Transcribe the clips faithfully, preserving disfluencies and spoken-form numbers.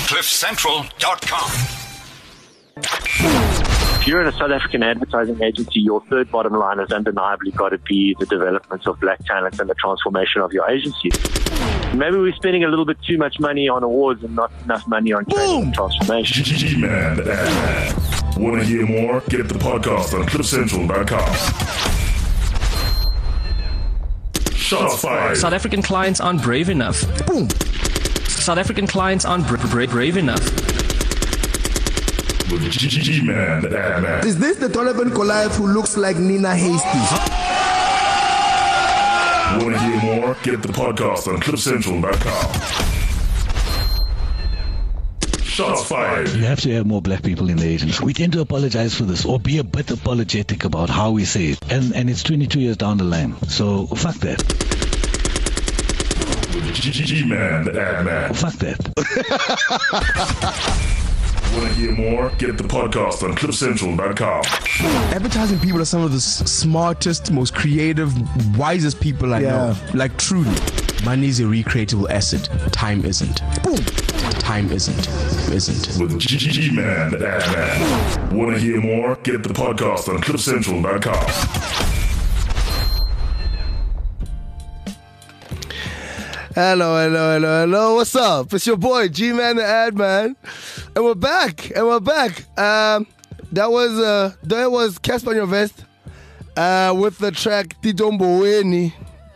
cliff central dot com. If you're in a South African advertising agency, your third bottom line has undeniably got to be the development of black talent and the transformation of your agency. Maybe we're spending a little bit too much money on awards and not enough money on training and transformation. G-Man, the ad man. Want to hear more? Get the podcast on cliff central dot com. Shots fired. South African clients aren't brave enough. Boom. South African clients aren't bra- bra- brave enough. With G-Man, the ad man. Is this the Donovan Goliath who looks like Nina Hasty? Want to hear more? Get the podcast on cliff central dot com. Shots fired. You have to have more black people in the agency. We tend to apologize for this or be a bit apologetic about how we say it. And and it's twenty-two years down the line. So fuck that. G-Man, the ad man. Fuck that. Want to hear more? Get the podcast on cliff central dot com. Advertising people are some of the s- smartest, most creative, wisest people I Yeah. know. Like, truly. Money is a recreatable asset. Time isn't. Boom. Time isn't. Isn't. With G-Man, the ad man. Want to hear more? Get the podcast on cliff central dot com. Hello, hello, hello, hello. What's up? It's your boy, G-Man the Ad Man. And we're back. And we're back. Um, that was uh that was Casper on Your Vest uh with the track Titomboweni.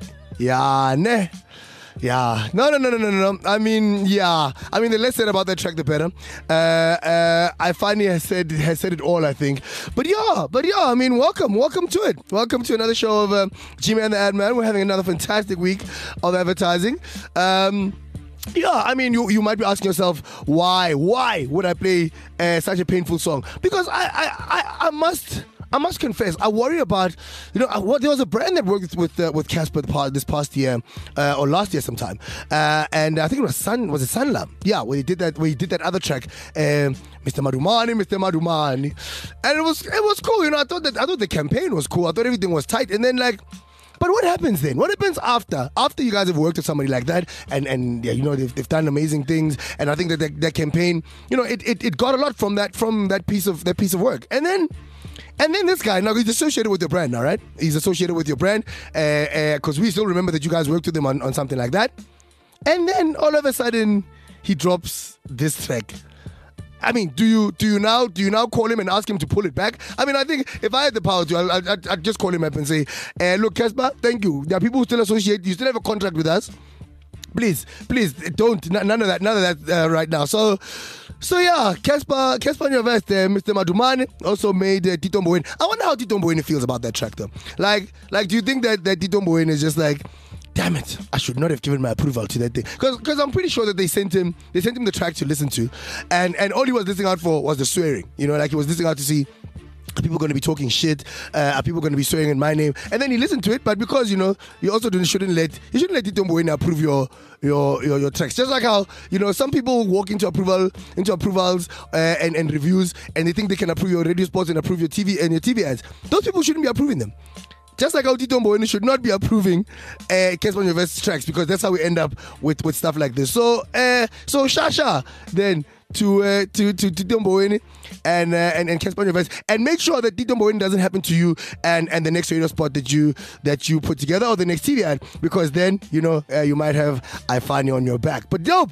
Yeah, ne. Yeah. No, no, no, no, no, no. I mean, yeah. I mean, the less said about that track, the better. Uh, uh, I finally has said has said it all, I think. But yeah, but yeah, I mean, welcome. Welcome to it. Welcome to another show of uh, G-Man the Ad Man. We're having another fantastic week of advertising. Um... Yeah, I mean, you, you might be asking yourself, why, why would I play uh, such a painful song? Because I, I, I, I must, I must confess, I worry about, you know, what there was a brand that worked with uh, with Casper this past year uh, or last year sometime, uh, and I think it was Sun, was it Sanlam? Yeah, where he did that, where he did that other track, um, Mister Madumani, Mister Madumani, and it was it was cool. You know, I thought that I thought the campaign was cool. I thought everything was tight, and then like. But what happens then? What happens after? After you guys have worked with somebody like that, and, and yeah, you know, they've, they've done amazing things, and I think that that, that campaign, you know, it, it, it got a lot from that from that piece of that piece of work. And then and then this guy, now he's associated with your brand now, right? He's associated with your brand, because uh, uh, we still remember that you guys worked with him on, on something like that. And then all of a sudden, he drops this track. I mean, do you do you now do you now call him and ask him to pull it back? I mean, I think if I had the power to, I'd, I'd, I'd just call him up and say, uh, look, Casper, thank you. There are people who still associate. You still have a contract with us. Please, please don't. N- none of that. None of that uh, right now. So, so yeah, Casper, Casper on Your Vest, uh, Mister Madumani also made uh, Titomboweni. I wonder how Titomboweni feels about that track, though. Like, like, do you think that that Titomboweni is just like, damn it, I should not have given my approval to that thing. Because I'm pretty sure that they sent him they sent him the track to listen to. And and all he was listening out for was the swearing. You know, like he was listening out to see, are people going to be talking shit? Uh, are people going to be swearing in my name? And then he listened to it, but because, you know, you also shouldn't let you shouldn't let Titomboweni approve your your, your your tracks. Just like how, you know, some people walk into approval into approvals uh, and, and reviews, and they think they can approve your radio spots and approve your T V and your T V ads. Those people shouldn't be approving them. Just like how Titomboweni should not be approving uh, Casper on Your Vest tracks, because that's how we end up with, with stuff like this. So, uh, so Shasha then to uh, to to Titomboweni and uh, and and Casper on Your Vest, and make sure that Titomboweni doesn't happen to you and, and the next radio spot that you that you put together, or the next T V ad, because then, you know, uh, you might have Ifani on your back. But dope.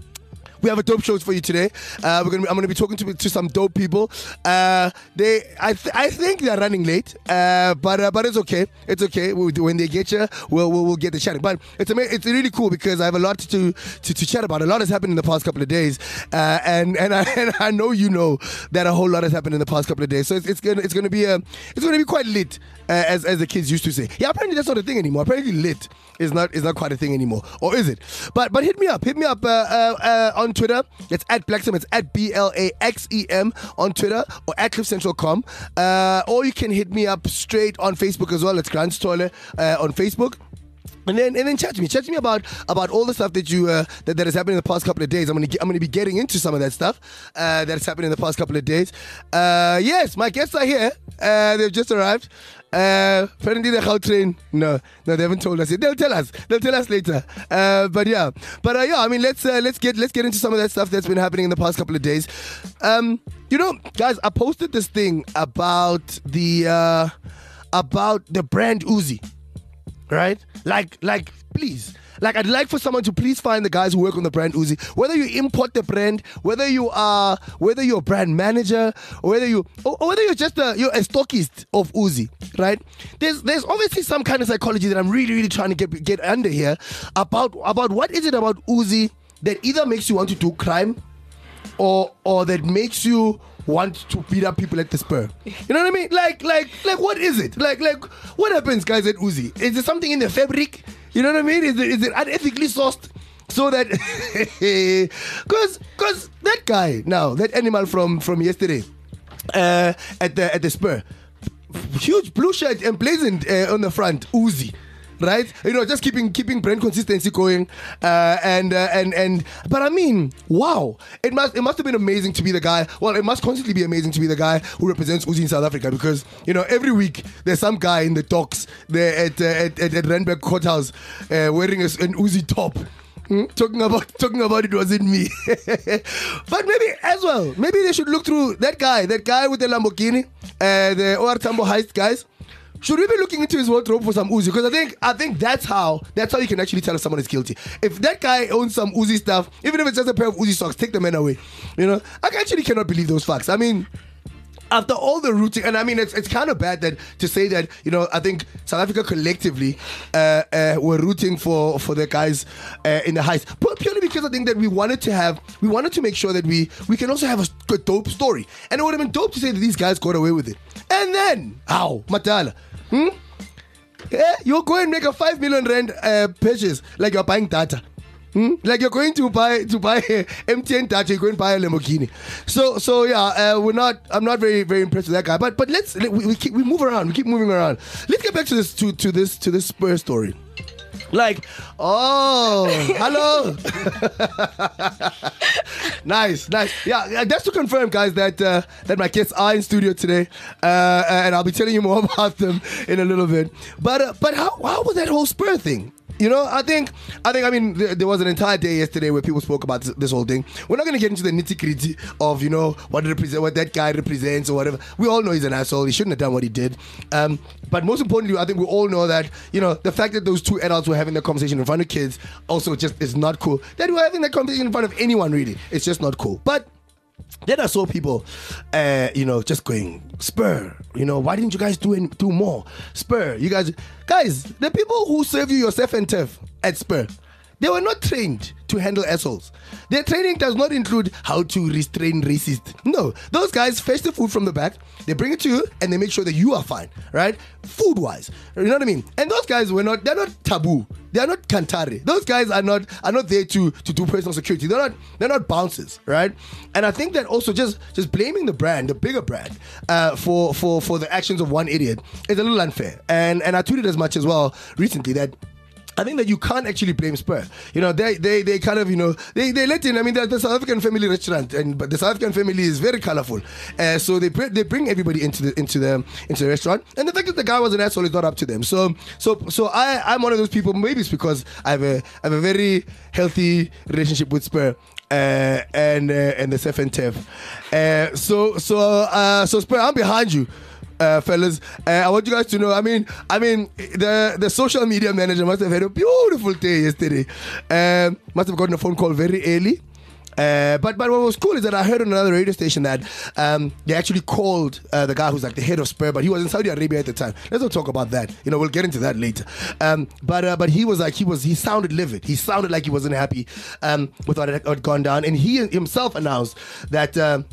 We have a dope show for you today. Uh, we're gonna be, I'm going to be talking to, to some dope people. Uh, they, I, th- I think they're running late, uh, but uh, but it's okay. It's okay. We'll, when they get you, we'll, we'll we'll get the chatting. But it's ama- it's really cool because I have a lot to, to to chat about. A lot has happened in the past couple of days, uh, and and I, and I know you know that a whole lot has happened in the past couple of days. So it's, it's gonna it's gonna be a it's gonna be quite lit, uh, as as the kids used to say. Yeah, apparently that's not a thing anymore. Apparently lit is not is not quite a thing anymore, or is it? But but hit me up, hit me up uh, uh, uh, on Twitter. It's at Blaxem. It's at B L A X E M on Twitter, or at cliff central dot com. Uh, or you can hit me up straight on Facebook as well. It's Grant Stoller uh, on Facebook. And then, and then chat to me. Chat to me about about all the stuff that you uh, that, that has happened in the past couple of days. I'm gonna I'm gonna be getting into some of that stuff uh, that has happened in the past couple of days. Uh, yes, my guests are here. Uh, they've just arrived. Uh, apparently the train. No, no, they haven't told us yet. They'll tell us. They'll tell us later. Uh, but yeah, but uh, yeah. I mean, let's uh, let's get let's get into some of that stuff that's been happening in the past couple of days. Um, you know, guys, I posted this thing about the uh, about the brand Uzi. Right? Like, like, please. Like, I'd like for someone to please find the guys who work on the brand Uzi. Whether you import the brand, whether you are, whether you're a brand manager, or whether you, or, or whether you're just a, you're a stockist of Uzi, right? There's, there's obviously some kind of psychology that I'm really, really trying to get, get under here about, about what is it about Uzi that either makes you want to do crime, or, or that makes you want to beat up people at the Spur. You know what I mean? Like, like, like, what is it? Like, like, what happens, guys, at Uzi? Is there something in the fabric? You know what I mean? Is it, is it unethically sourced? So that, because, because that guy now, that animal from from yesterday, uh, at the at the Spur, huge blue shirt emblazoned uh, on the front, Uzi. Right, you know, just keeping keeping brand consistency going, uh, and uh, and and. But I mean, wow! It must it must have been amazing to be the guy. Well, it must constantly be amazing to be the guy who represents Uzi in South Africa, because you know every week there's some guy in the docks there at uh, at, at at Randburg Courthouse uh, wearing a, an Uzi top. Hmm? Talking about talking about it wasn't me, but maybe as well. Maybe they should look through that guy, that guy with the Lamborghini, uh, the O R Tambo heist guys. Should we be looking into his wardrobe for some Uzi? Because I think I think that's how that's how you can actually tell if someone is guilty. If that guy owns some Uzi stuff, even if it's just a pair of Uzi socks, take the man away. You know, I actually cannot believe those facts. I mean, after all the rooting, and I mean, it's it's kind of bad that to say that, you know, I think South Africa collectively uh, uh, were rooting for for the guys uh, in the heist, but purely because I think that we wanted to have, we wanted to make sure that we we can also have a good, dope story, and it would have been dope to say that these guys got away with it. And then, ow, Matala. Hmm? Yeah, you're going to make a five million rand uh, purchase like you're buying data. Hmm? Like you're going to buy to buy M T N data, you're going to buy a Lamborghini. So so yeah, uh, we're not. I'm not very very impressed with that guy. But but let's we, we keep we move around. We keep moving around. Let's get back to this to to this to this Spur story. Like, oh, hello. Nice, nice. Yeah, that's to confirm, guys, that uh, that my guests are in studio today, uh, and I'll be telling you more about them in a little bit. But uh, but how how was that whole Spur thing? You know, I think, I think, I mean, th- there was an entire day yesterday where people spoke about this, this whole thing. We're not going to get into the nitty gritty of, you know, what represent, what that guy represents or whatever. We all know he's an asshole. He shouldn't have done what he did. Um, but most importantly, I think we all know that, you know, the fact that those two adults were having that conversation in front of kids also just is not cool. That we're having that conversation in front of anyone, really. It's just not cool. But then I saw people, uh, you know, just going, Spur, you know, why didn't you guys do any, do more? Spur, you guys, guys, the people who serve you your Surf and Turf at Spur, they were not trained to handle assholes. Their training does not include how to restrain racists. No, those guys fetch the food from the back, they bring it to you, and they make sure that you are fine, right? Food-wise, you know what I mean? And those guys were not, they're not taboo. They are not Kantare. Those guys are not are not there to, to do personal security. They're not they're not bouncers, right? And I think that also just just blaming the brand, the bigger brand, uh, for for for the actions of one idiot is a little unfair. And and I tweeted as much as well recently that I think that you can't actually blame Spur. You know, they they they kind of, you know, they, they let in, I mean, the, the South African family restaurant, and but the South African family is very colorful. Uh, so they they bring everybody into the into the into the restaurant, and the fact that the guy was an asshole is not up to them. So so so I I'm one of those people. Maybe it's because I have a I have a very healthy relationship with Spur. Uh, and uh, and the Surf and Turf. Uh, so so uh, so Spur, I'm behind you. Uh, fellas, uh, I want you guys to know. I mean, I mean, the the social media manager must have had a beautiful day yesterday. Um, must have gotten a phone call very early. Uh, but but what was cool is that I heard on another radio station that um, they actually called uh, the guy who's like the head of Spur, but he was in Saudi Arabia at the time. Let's not talk about that. You know, we'll get into that later. Um, but uh, but he was like he was he sounded livid. He sounded like he wasn't happy um, with what had, had gone down, and he himself announced that. Uh,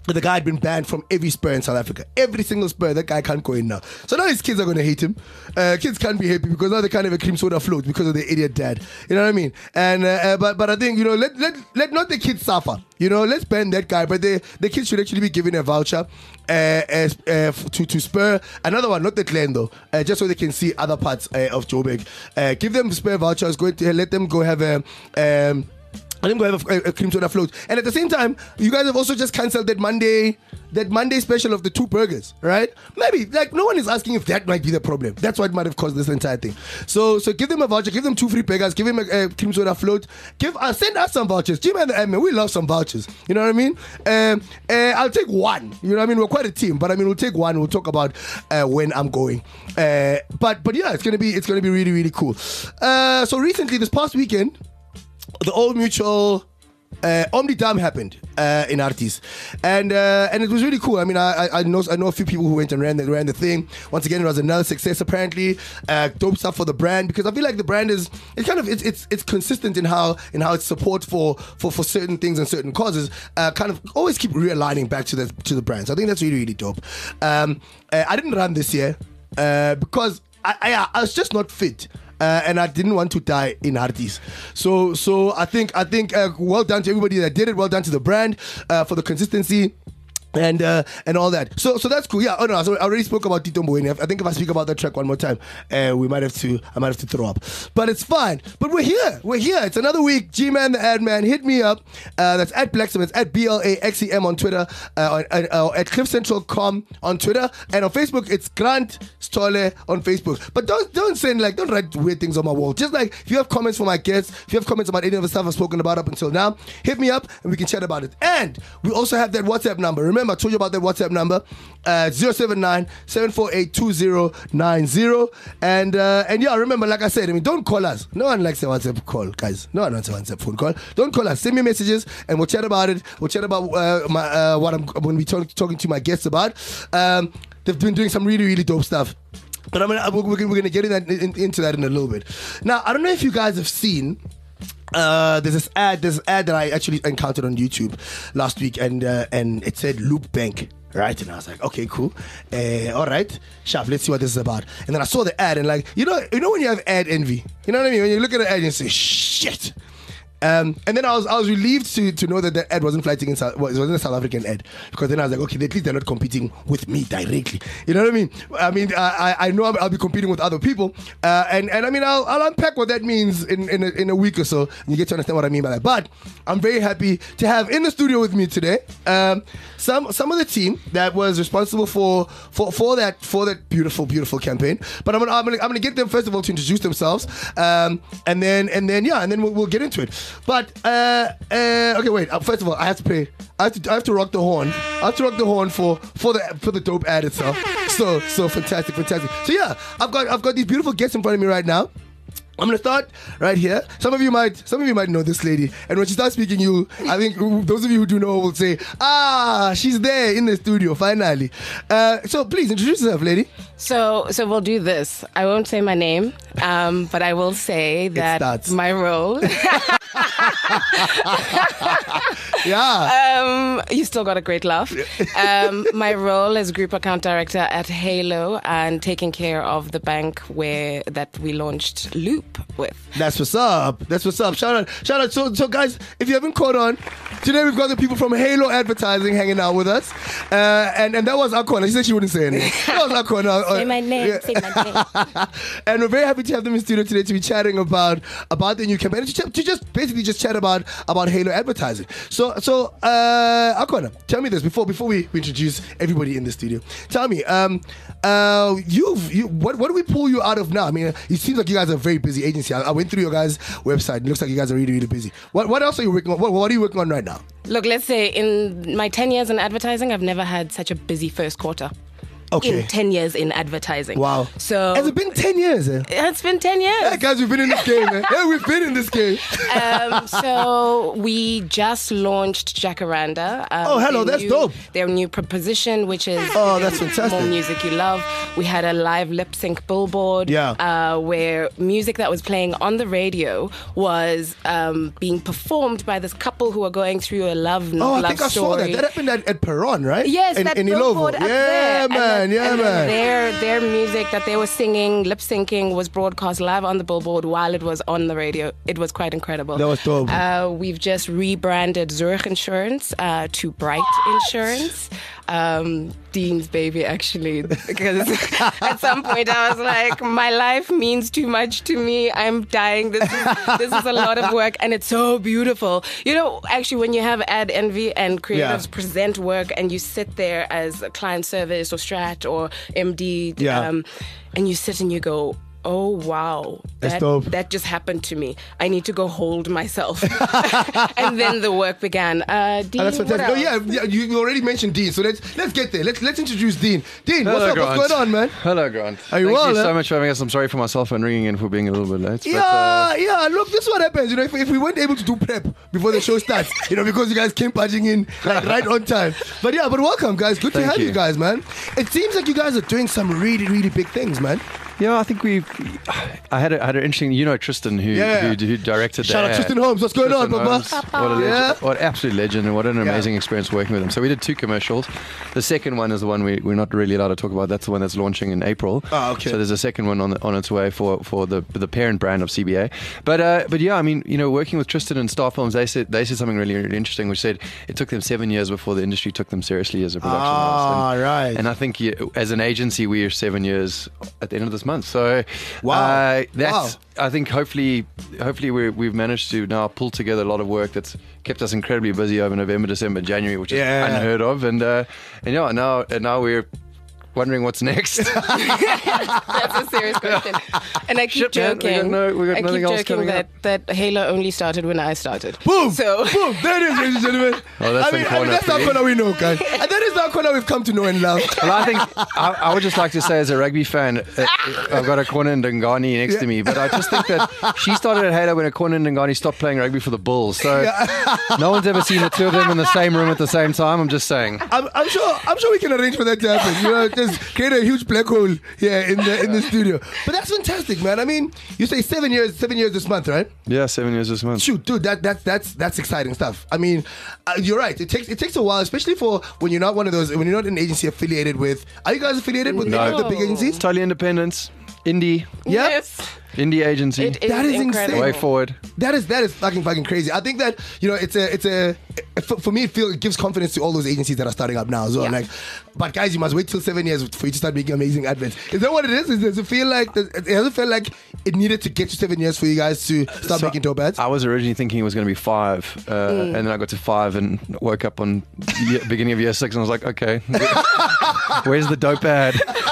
the guy had been banned from every Spur in South Africa. Every single Spur, that guy can't go in now. So now his kids are going to hate him. Uh, kids can't be happy because now they can't have a cream soda float because of their idiot dad. You know what I mean? And uh, uh, but but I think, you know, let let let not the kids suffer. You know, let's ban that guy. But the the kids should actually be given a voucher uh, as, uh, to to Spur. Another one, not the clan though, uh, just so they can see other parts uh, of Joburg. Uh, give them Spur vouchers. Go to, let them go have a. Um, Let them go have a, a cream soda float. And at the same time, you guys have also just cancelled that Monday, that Monday special of the two burgers, right? Maybe, like, no one is asking if that might be the problem. That's what might have caused this entire thing. So, so give them a voucher, give them two free burgers, give them a, a cream soda float, give us, send us some vouchers. Jim and the admin, we love some vouchers. You know what I mean? Um, uh, I'll take one. You know what I mean? We're quite a team, but I mean, we'll take one. We'll talk about uh, when I'm going. Uh, but, but yeah, it's gonna be, it's gonna be really, really cool. Uh, so recently, this past weekend, the Old Mutual uh, Omni-Dam happened uh, in Artis, and uh, and it was really cool. I mean, I, I know I know a few people who went and ran the, ran the thing. Once again, it was another success apparently. Uh, dope stuff for the brand, because I feel like the brand is it's kind of it's it's, it's consistent in how in how its support for, for, for certain things and certain causes uh, kind of always keep realigning back to the to the brands. I think that's really really dope. Um, uh, I didn't run this year uh, because I, I I was just not fit. Uh, and I didn't want to die in Artis. So so I think I think uh, well done to everybody that did it. Well done to the brand uh, for the consistency. And uh, and all that. So so that's cool. Yeah. Oh no. So I already spoke about Tito Mboweni. I think if I speak about that track one more time, uh, we might have to. I might have to throw up. But it's fine. But we're here. We're here. It's another week. G-Man the Ad Man. Hit me up. Uh, that's at Blaxem. It's at B L A X E M on Twitter. Uh, on, uh, at cliff central dot com on Twitter. And on Facebook, it's Grant Stole on Facebook. But don't don't send like don't write weird things on my wall. Just like if you have comments for my guests, if you have comments about any of the stuff I've spoken about up until now, hit me up and we can chat about it. And we also have that WhatsApp number. Remember, I told you about that WhatsApp number, uh, zero seven nine, seven four eight, two zero nine zero. And uh, and yeah, remember, like I said, I mean, don't call us. No one likes a WhatsApp call, guys. No one wants a WhatsApp phone call. Don't call us. Send me messages and we'll chat about it. We'll chat about uh, my uh, what I'm going to be talk- talking to my guests about. Um, they've been doing some really, really dope stuff. But I'm gonna, we're, we're going to get in that, in, into that in a little bit. Now, I don't know if you guys have seen... Uh, there's this ad. There's an ad that I actually encountered on YouTube last week, and uh, and it said Loop Bank, right? And I was like, okay, cool. Uh, all right, sharp. Let's see what this is about. And then I saw the ad, and like, you know, you know when you have ad envy, you know what I mean? When you look at the ad and you say, shit. Um, and then I was I was relieved to to know that the ad wasn't fighting in South, well, it wasn't a South African ad, because then I was like, okay, at least they're not competing with me directly. You know what I mean? I mean, I I know I'll be competing with other people, uh, and and I mean I'll I'll unpack what that means in in a, in a week or so, and you get to understand what I mean by that. But I'm very happy to have in the studio with me today um, some some of the team that was responsible for for for that for that beautiful beautiful campaign. But I'm gonna I'm gonna, I'm gonna get them first of all to introduce themselves, um, and then and then yeah, and then we'll, we'll get into it. But uh, uh, okay, wait. Uh, first of all, I have to pay. I have to. I have to rock the horn. I have to rock the horn for for the for the dope ad itself. So so fantastic, fantastic. So yeah, I've got I've got these beautiful guests in front of me right now. I'm gonna start right here. Some of you might, some of you might know this lady, and when she starts speaking, you, I think those of you who do know will say, "Ah, she's there in the studio finally." Uh, so please introduce yourself, lady. So, so we'll do this. I won't say my name, um, but I will say that my role. Yeah. Um, you still got a great laugh. Um, my role as group account director at Halo and taking care of the bank where that we launched Loop with. That's what's up. That's what's up. Shout out, shout out. So, so guys, if you haven't caught on, today we've got the people from Halo Advertising hanging out with us, uh, and and that was our corner. She said she wouldn't say anything. That was our corner. Say my name. Yeah. Say my name. And we're very happy to have them in studio today to be chatting about about the new campaign, to, ch- to just basically just chat about about Halo Advertising. So so uh, Akona, tell me this before before we, we introduce everybody in the studio. Tell me, um, uh, you've you what what do we pull you out of now? I mean, it seems like you guys are a very busy agency. I, I went through your guys' website. It looks like you guys are really really busy. What what else are you working on? What, what are you working on right now? Look, let's say in my ten years in advertising, I've never had such a busy first quarter. Okay. in ten years in advertising. Wow. So Has it been ten years? Eh? it's been ten years. Hey, guys, we've been in this game. Eh? Hey, we've been in this game. um, so we just launched Jacaranda. Um, Oh, hello, their that's new- dope. Their new proposition, which is Oh, that's fantastic. more music you love. We had a live lip sync billboard, Yeah. uh, where music that was playing on the radio was um, being performed by this couple who are going through a love Oh, I love think I story. saw that. That happened at, at Peron, right? Yes, in, that in billboard Ilovo. up Yeah, there. And man. then- yeah, and then man. Their their music that they were singing, lip syncing, was broadcast live on the billboard while it was on the radio. It was quite incredible. That was dope. Uh, we've just rebranded Zurich Insurance uh, to Bright Insurance. Um, Dean's baby, actually, because at some point I was like, my life means too much to me. I'm dying. This is, this is a lot of work, and it's so beautiful. You know, actually, when you have ad envy and creatives Yeah. present work, and you sit there as a client service or strat or M D, Yeah. um, and you sit and you go, oh wow, That's that, dope. that just happened to me. I need to go hold myself. And then the work began. Uh, Dean, Oh, that's what fantastic. Oh, else? yeah, yeah, you you already mentioned Dean, so let's let's get there. Let's let's introduce Dean. Dean, Hello, what's up? Grant. What's going on, man? Hello, Grant. Are you Thank well, you eh? so much for having us. I'm sorry for my cell phone ringing in for being a little bit late. Yeah, But, uh, yeah. Look, this is what happens. You know, if, if we weren't able to do prep before the show starts, you know, because you guys came punching in like right on time. But yeah, but welcome, guys. Good to Thank have you. you. guys, man. It seems like you guys are doing some really, really big things, man. yeah, I think we've. I had a, I had an interesting. You know, Tristan, who Yeah. who, who directed Shout that. out Tristan Holmes. What's going on, Papa? What a legend. Yeah. What an absolute legend, and what an Yeah. amazing experience working with him. So we did two commercials. The second one is the one we, we're not really allowed to talk about. That's the one that's launching in April. Oh, okay. So there's a second one on the, on its way for, for the the parent brand of C B A. But uh, but yeah, I mean, you know, working with Tristan and Star Films, they said they said something really really interesting, which said it took them seven years before the industry took them seriously as a production house. Ah, And- right. And I think you, as an agency, we are seven years at the end of this month. So Wow. uh, that's. Wow. I think hopefully, hopefully we're, we've managed to now pull together a lot of work that's kept us incredibly busy over November, December, January, which is Yeah. unheard of. And uh, and yeah, now and now we're wondering what's next. That's a serious question. And I keep Shit, man, we got joking. no- we got I nothing keep else joking coming that, that Halo only started when I started. Boom! So Boom! There it is, ladies and gentlemen. Oh, that's I the mean, I corner mean, that's for our you. corner we know, guys. And that is our corner we've come to know and love. Well, I think I, I would just like to say, as a rugby fan, uh, I've got a corner in Dungani next to me, but I just think that she started at Halo when a corner in Dungani stopped playing rugby for the Bulls. So no one's ever seen the two of them in the same room at the same time. I'm just saying. I'm, I'm sure. I'm sure we can arrange for that to happen. You know, just create a huge black hole here in the in the studio. But that's fantastic, man. I mean, you say seven years, seven years this month, right? Yeah, seven years this month. Shoot, dude, that that's that's that's exciting stuff. I mean, uh, you're right. It takes it takes a while, especially for when you're not one of those. When you're not an agency affiliated with. Are you guys affiliated with any of the big agencies? Totally independent, indie, Yeah. yes, indie agency. it is That is incredible. Way forward. That is that is fucking fucking crazy. I think that you know it's a it's a for, for me it feels it gives confidence to all those agencies that are starting up now as well. Yeah. Like, but guys, you must wait till seven years for you to start making amazing adverts. Is that what it is? Does it feel like does, it doesn't feel like it needed to get to seven years for you guys to start So making dope ads? I was originally thinking it was going to be five, uh, Mm. and then I got to five and woke up on year, beginning of year six and I was like, okay, where's the dope ad?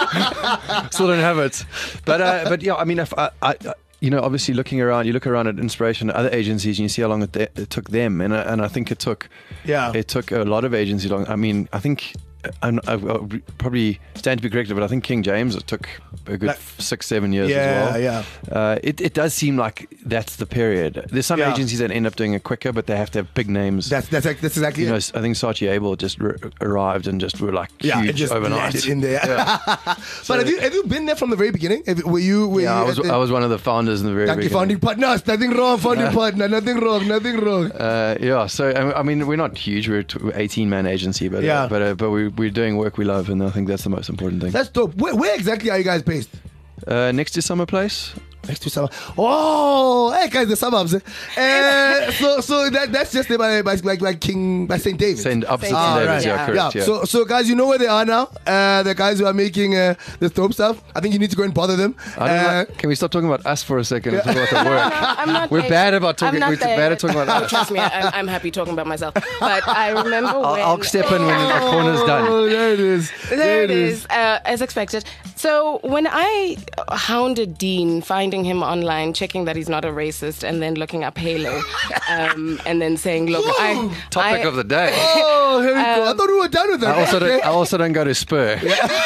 Still don't have it. But uh, but yeah, I mean, if I, I you know, obviously looking around, you look around at inspiration at other agencies, and you see how long it, it took them, and I, and I think it took Yeah. it took a lot of agencies long. I mean, I think. I'm, I I'll probably stand to be corrected, but I think King James it took a good Like- six, seven years Yeah, as well. yeah. Uh, it, it does seem like that's the period. There's some Yeah. agencies that end up doing it quicker, but they have to have big names. That's that's like- that's exactly you know, it. I think Saatchi Abel just r- arrived and just were like Yeah, huge it just overnight. landed in there. Yeah. But have you have you been there from the very beginning? Have, were you were Yeah, you I was at the- I was one of the founders in the very Thank you, beginning. founding partners. Nothing wrong, founding partner. Nothing wrong. Nothing wrong. Uh, yeah, so I I mean, we're not huge. We're an eighteen man agency, but Yeah. uh, but uh, but we, we're doing work we love, and I think that's the most important thing. That's dope. Where, where exactly are you guys based? Uh, next to Summer Place. Next to summer. Oh, hey guys, the suburbs. Uh, so, so that that's just there by by by, by King by Saint David. Saint opposite Saint Saint David's, David's, yeah. yeah, correct. Yeah. Yeah. So, so guys, you know where they are now. Uh, the guys who are making uh, this dope stuff. I think you need to go and bother them. I don't Uh, like- can we stop talking about us for a second and talk about the work? I'm not We're there. bad about I'm talking. not We're there. bad at talking about Oh, us. trust me, I, I'm happy talking about myself. But I remember I'll, when I'll step in when the corner's done. Oh, there it is. There it is, uh, as expected. So when I hounded Dean, finding him online, checking that he's not a racist, and then looking up Halo, um, and then saying, "Look, I Topic I, of the day. Oh, Oh, here we go. I Um, thought we were done with that. I also don't, I also don't go to Spur.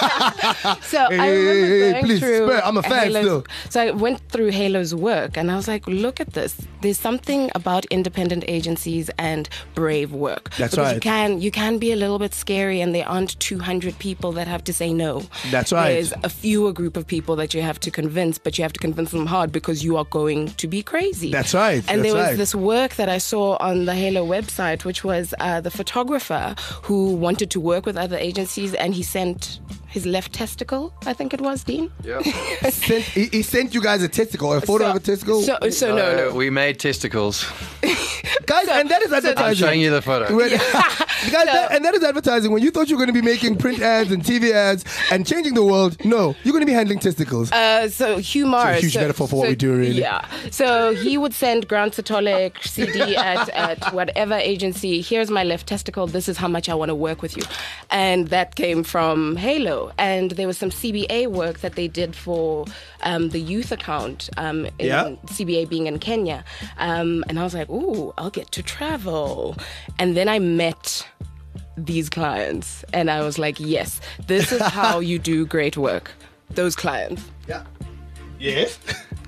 So Hey, I hey, remember hey, hey, going please, through Spur, I'm a fan Halo's- still. So I went through Halo's work, and I was like, look at this. There's something about independent agencies and brave work. That's because right. You can you can be a little bit scary, and there aren't two hundred people that have to say no. That's right. There's a fewer group of people that you have to convince, but you have to convince them hard because you are going to be crazy. That's right. And That's there was right. this work that I saw on the Halo website, which was uh, the photographer who wanted to work with other agencies, and he sent his left testicle, I think it was, Dean. Yeah. Sent, he, he sent you guys a testicle, a photo So- of a testicle. So, so no, no. Uh, we made testicles. guys, and that is I'm advertising. showing you the photo. When- Guys, that, and that is advertising. When you thought you were going to be making print ads and T V ads and changing the world, no, you're going to be handling testicles. Uh, so Hugh Morris. It's a huge so, metaphor for what so- we do, really. Yeah. So he would send Grant Satolik C D at, at whatever agency. Here's my left testicle. This is how much I want to work with you. And that came from Halo. And there was some C B A work that they did for um, the youth account, um, in Yeah. C B A being in Kenya. Um, and I was like, ooh, I'll get to travel. And then I met these clients, and I was like, yes, this is how you do great work. Those clients. Yeah. Yes.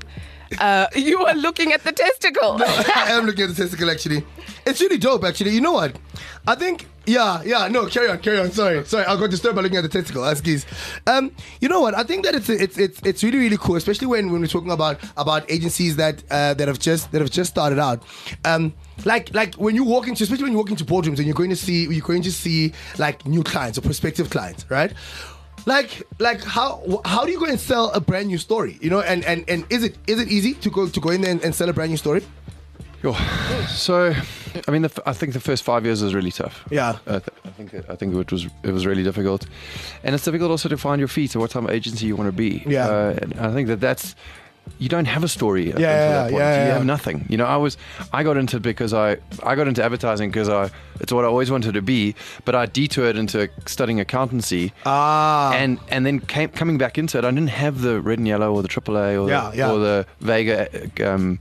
Uh, you are looking at the testicle. I am looking at the testicle, actually. It's really dope, actually. You know what? I think, yeah, yeah, no, carry on, carry on. Sorry, sorry, I got disturbed by looking at the testicle. Ask geez. Um, you know what? I think that it's it's it's it's really really cool, especially when, when we're talking about about agencies that uh, that have just that have just started out. Um, like like when you walk into, especially when you walk into boardrooms and you're going to see you're going to see like new clients or prospective clients, right? Like, like how how do you go and sell a brand new story? You know, and, and, and is it is it easy to go to go in there and, and sell a brand new story? Sure. So, I mean, the, f- I think the first five years was really tough. Yeah. I, th- I think I think it was it was really difficult, and it's difficult also to find your feet or what type of agency you want to be. Yeah. Uh, and I think that that's. You don't have a story up Yeah, until yeah, that point. yeah, you yeah. have nothing. You know, I was I got into it because I I got into advertising because I it's what I always wanted to be, but I detoured into studying accountancy. Ah. And and then came, coming back into it, I didn't have the red and yellow or the triple A or Yeah, the, yeah. or the Vega um,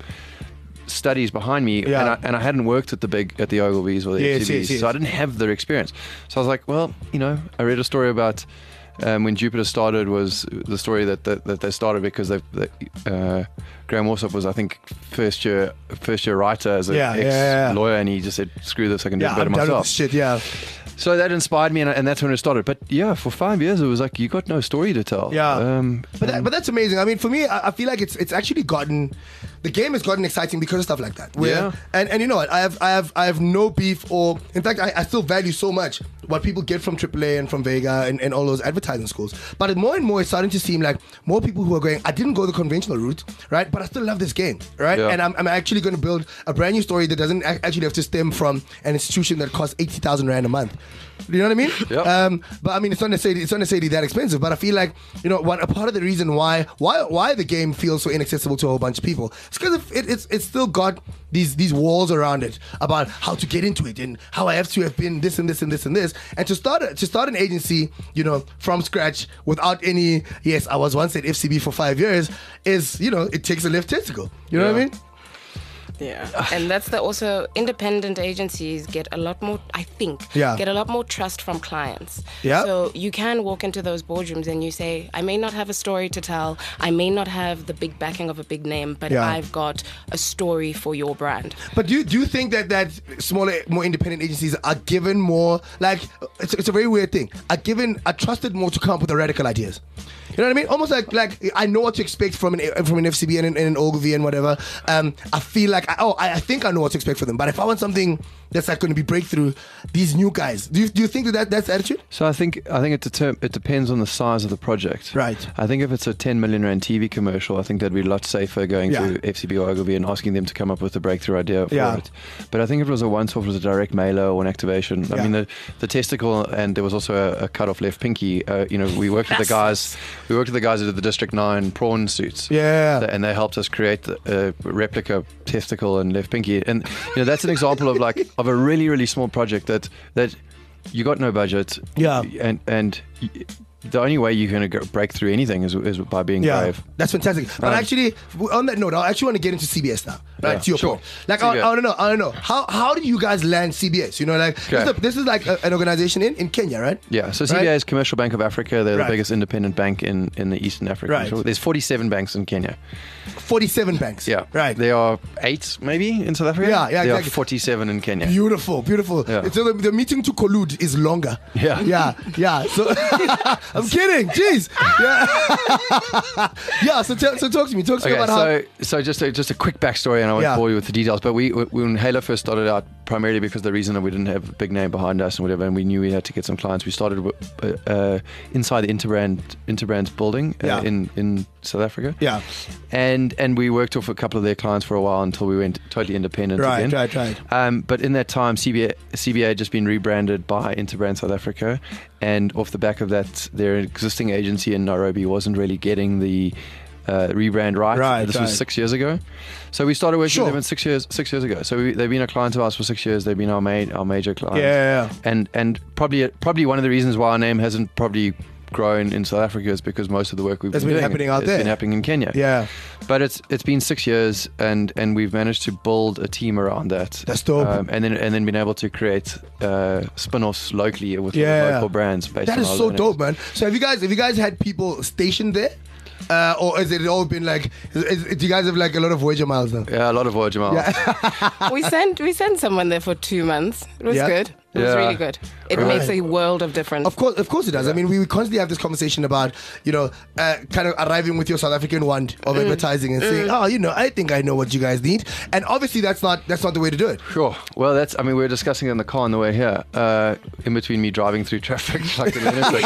studies behind me, Yeah. and, I, and I hadn't worked at the big at the Ogilvy's or the Yes, F C Bs, yes, yes. so I didn't have their experience. So I was like, well, you know, I read a story about um, when Jupiter started was the story that that, that they started because they, they uh, Graham Warsop was, I think, first year first year writer as an Yeah, ex yeah, yeah. lawyer, and he just said, screw this, I can do Yeah, it better I'm done with myself. this shit. Yeah. So that inspired me, and, and that's when it started. But yeah, for five years, it was like you got no story to tell. Yeah. Um, But that, but that's amazing. I mean, for me, I, I feel like it's it's actually gotten the game has gotten exciting because of stuff like that. Where, Yeah. And and you know what? I have I have I have no beef, or in fact, I, I still value so much what people get from triple A and from Vega and, and all those advertising schools. But more and more, it's starting to seem like more people who are going, I didn't go the conventional route, right? But I still love this game, right? Yeah. And I'm, I'm actually going to build a brand new story that doesn't ac- actually have to stem from an institution that costs eighty thousand rand a month. You know what I mean? Yep. Um, but I mean, it's not necessarily it's not necessarily that expensive. But I feel like, you know, one a part of the reason why why why the game feels so inaccessible to a whole bunch of people is because it, it's it's still got these these walls around it about how to get into it and how I have to have been this and this and this and this. And to start a, to start an agency, you know, from scratch without any yes, I was once at F C B for five years is, you know, it takes a left testicle. You know what I Yeah. mean? Yeah, and that's the also independent agencies get a lot more, I think, Yeah. get a lot more trust from clients. Yeah. So you can walk into those boardrooms and you say, I may not have a story to tell, I may not have the big backing of a big name, but Yeah. I've got a story for your brand. But do you, do you think that, that smaller, more independent agencies are given more, like, it's, it's a very weird thing, are given, are trusted more to come up with the radical ideas? You know what I mean? Almost like like I know what to expect from an from an F C B and an, and an Ogilvy and whatever. Um, I feel like I, oh I, I think I know what to expect from them. But if I want something that's like going to be breakthrough, these new guys, do you do you think that, that that's the attitude? So I think I think it deter- it depends on the size of the project. Right. I think if it's a ten million rand T V commercial, I think that'd be a lot safer going Yeah. to F C B or Ogilvy and asking them to come up with a breakthrough idea for Yeah. it. But I think if it was a once-off, it was a direct mailer or an activation. I Yeah. mean, the, the testicle, and there was also a, a cut-off left pinky. Uh, you know, we worked with the guys. We worked with the guys who did the District Nine prawn suits. Yeah. And they helped us create a replica testicle and left pinky. And you know, that's an example of like of a really really small project that that you got no budget. Yeah. And and y- the only way you're going to break through anything is, is by being Yeah, brave. that's fantastic. But Um, actually, on that note, I actually want to get into C B S now, right? Yeah, To your sure. point. Like, I, C B A. I want to know, I want to know, how how did you guys land C B S? You know, like, this, Okay. is, a- this is like a, an organization in, in Kenya, right? Yeah, so C B A Right? is Commercial Bank of Africa. They're Right. the biggest independent bank in, in the Eastern Africa. Right. So there's forty-seven banks in Kenya. forty-seven banks. Yeah. Right. There are eight, maybe, in South Africa. Yeah, yeah, There exactly. are forty-seven in Kenya. Beautiful, beautiful. Yeah. So the, the meeting to collude is longer. Yeah. Yeah, yeah. So I'm kidding. Jeez. Yeah. yeah, so, tell, so talk to me. Talk to me Okay, about how... so so just a, just a quick backstory, and I won't Yeah. bore you with the details. But we, we when Halo first started out, primarily because the reason that we didn't have a big name behind us and whatever, and we knew we had to get some clients. We started uh, uh, inside the Interbrand Interbrand's building uh, Yeah. in in South Africa. Yeah. And and we worked off a couple of their clients for a while until we went totally independent Right, again. right, right. Um, but in that time, C B A, C B A had just been rebranded by Interbrand South Africa, and off the back of that, their existing agency in Nairobi wasn't really getting the uh, rebrand right. Right, This right. was six years ago. So we started working Sure. with them in six years six years ago. So we, they've been a client of ours for six years. They've been our main our major client. Yeah, yeah, yeah. And and probably probably one of the reasons why our name hasn't probably grown in South Africa is because most of the work we've That's been, been doing happening out has there. been happening in Kenya. Yeah. But it's it's been six years, and, and we've managed to build a team around that. That's dope. Um, and then and then been able to create uh, spin-offs locally with Yeah. local brands based That on is our so learnings. dope, man. So have you guys have you guys had people stationed there? Uh, or has it all been like, is, is, do you guys have like a lot of Voyager miles now? Yeah, a lot of Voyager miles. we sent we sent someone there for two months. It was Yeah. good. It was Yeah. really good. It Right. makes a world of difference. Of course, of course it does. I mean, we constantly have this conversation about, you know, uh, kind of arriving with your South African wand of Mm. advertising and saying, oh, you know, I think I know what you guys need. And obviously, that's not that's not the way to do it. Sure. Well, that's. I mean, we were discussing it in the car on the way here, uh, in between me driving through traffic like a lunatic.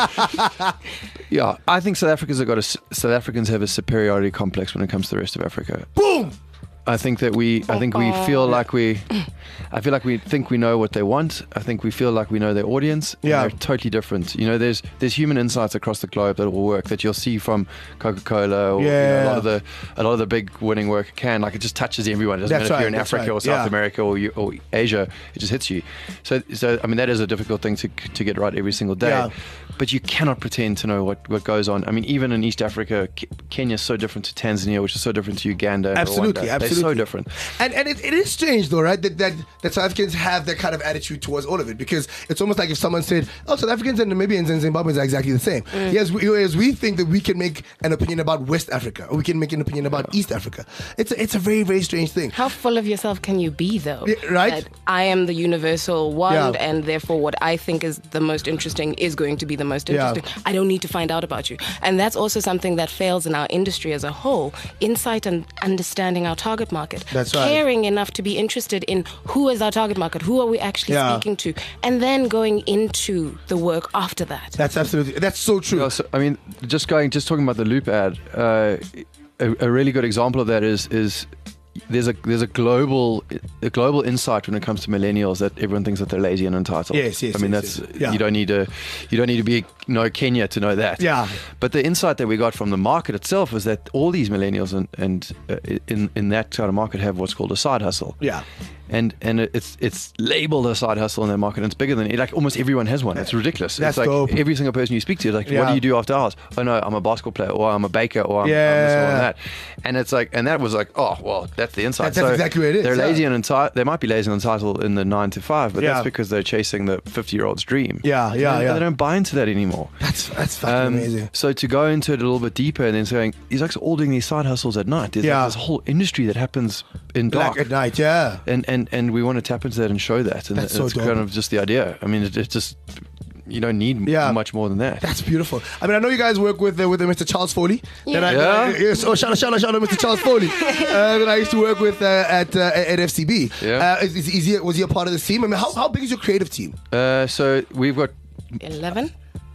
Yeah, I think South Africans have got a s- South Africans have a superiority complex when it comes to the rest of Africa. Boom. I think that we. I think we feel like we. I feel like we think we know what they want. I think we feel like we know their audience. and Yeah. They're totally different. You know, there's there's human insights across the globe that will work that you'll see from Coca-Cola or you know, a Yeah. lot of the a lot of the big winning work can. Like it just touches everyone. It doesn't That's matter if you're right, in that's Africa right. or South Yeah. America or, you, or Asia. It just hits you. So so I mean that is a difficult thing to to get right every single day. Yeah. But you cannot pretend to know what, what goes on. I mean, even in East Africa, Ke- Kenya is so different to Tanzania, which is so different to Uganda. and Absolutely, Rwanda. absolutely. They're so different. And and it, it is strange though, right? That, that that South Africans have that kind of attitude towards all of it, because it's almost like if someone said, "Oh, South Africans and Namibians and Zimbabweans are exactly the same." Yes, we, as we think that we can make an opinion about West Africa, or we can make an opinion about East Africa. It's a, it's a very very strange thing. How full of yourself can you be, though? Yeah, right? That I am the universal one, Yeah. and therefore what I think is the most interesting is going to be the most Yeah. interesting. I don't need to find out about you. And that's also something that fails in our industry as a whole. Insight and understanding our target market. That's right. Caring enough to be interested in who is our target market, who are we actually Yeah. speaking to, and then going into the work after that. That's absolutely that's so true. Yeah, so, I mean, just going, just talking about the Loop ad, uh, a, a really good example of that is is there's a there's a global a global insight when it comes to millennials that everyone thinks that they're lazy and entitled. Yes, yes, I mean, yes, that's yes. Yeah. you don't need to you don't need to be know Kenya to know that. Yeah. But the insight that we got from the market itself is that all these millennials and and uh, in in that kind of market have what's called a side hustle. Yeah. And and it's it's labeled a side hustle in that market. And it's bigger than like almost everyone has one. It's ridiculous. That's it's like dope. every single person you speak to, like, Yeah. what do you do after hours? Oh no, I'm a basketball player, or I'm a baker, or I'm, I'm this or I'm Yeah. that. And it's like, and that was like, oh well, that's the insight. That- that's exactly what it is, They're yeah. lazy and entitled. They might be lazy and entitled in the nine to five, but Yeah. that's because they're chasing the fifty year old's dream. Yeah, yeah, And yeah. They don't buy into that anymore. That's that's fucking Um, amazing. So to go into it a little bit deeper and then saying these guys are all doing these side hustles at night. There's Yeah. like this whole industry that happens in dark. Black at night, yeah. And, and and we want to tap into that and show that. And That's so it's dope. kind of just the idea. I mean, it, it's just, you don't need Yeah. much more than that. That's beautiful. I mean, I know you guys work with uh, with uh, Mister Charles Foley. Yeah. That I, Yeah. that I- yes, oh, shout out, shout out, shout out, Mister Charles Foley. uh, that I used to work with uh, at uh, at F C B. Yeah. Uh, is, is, is he, was he a part of this team? I mean, how, how big is your creative team? Uh, so we've got eleven?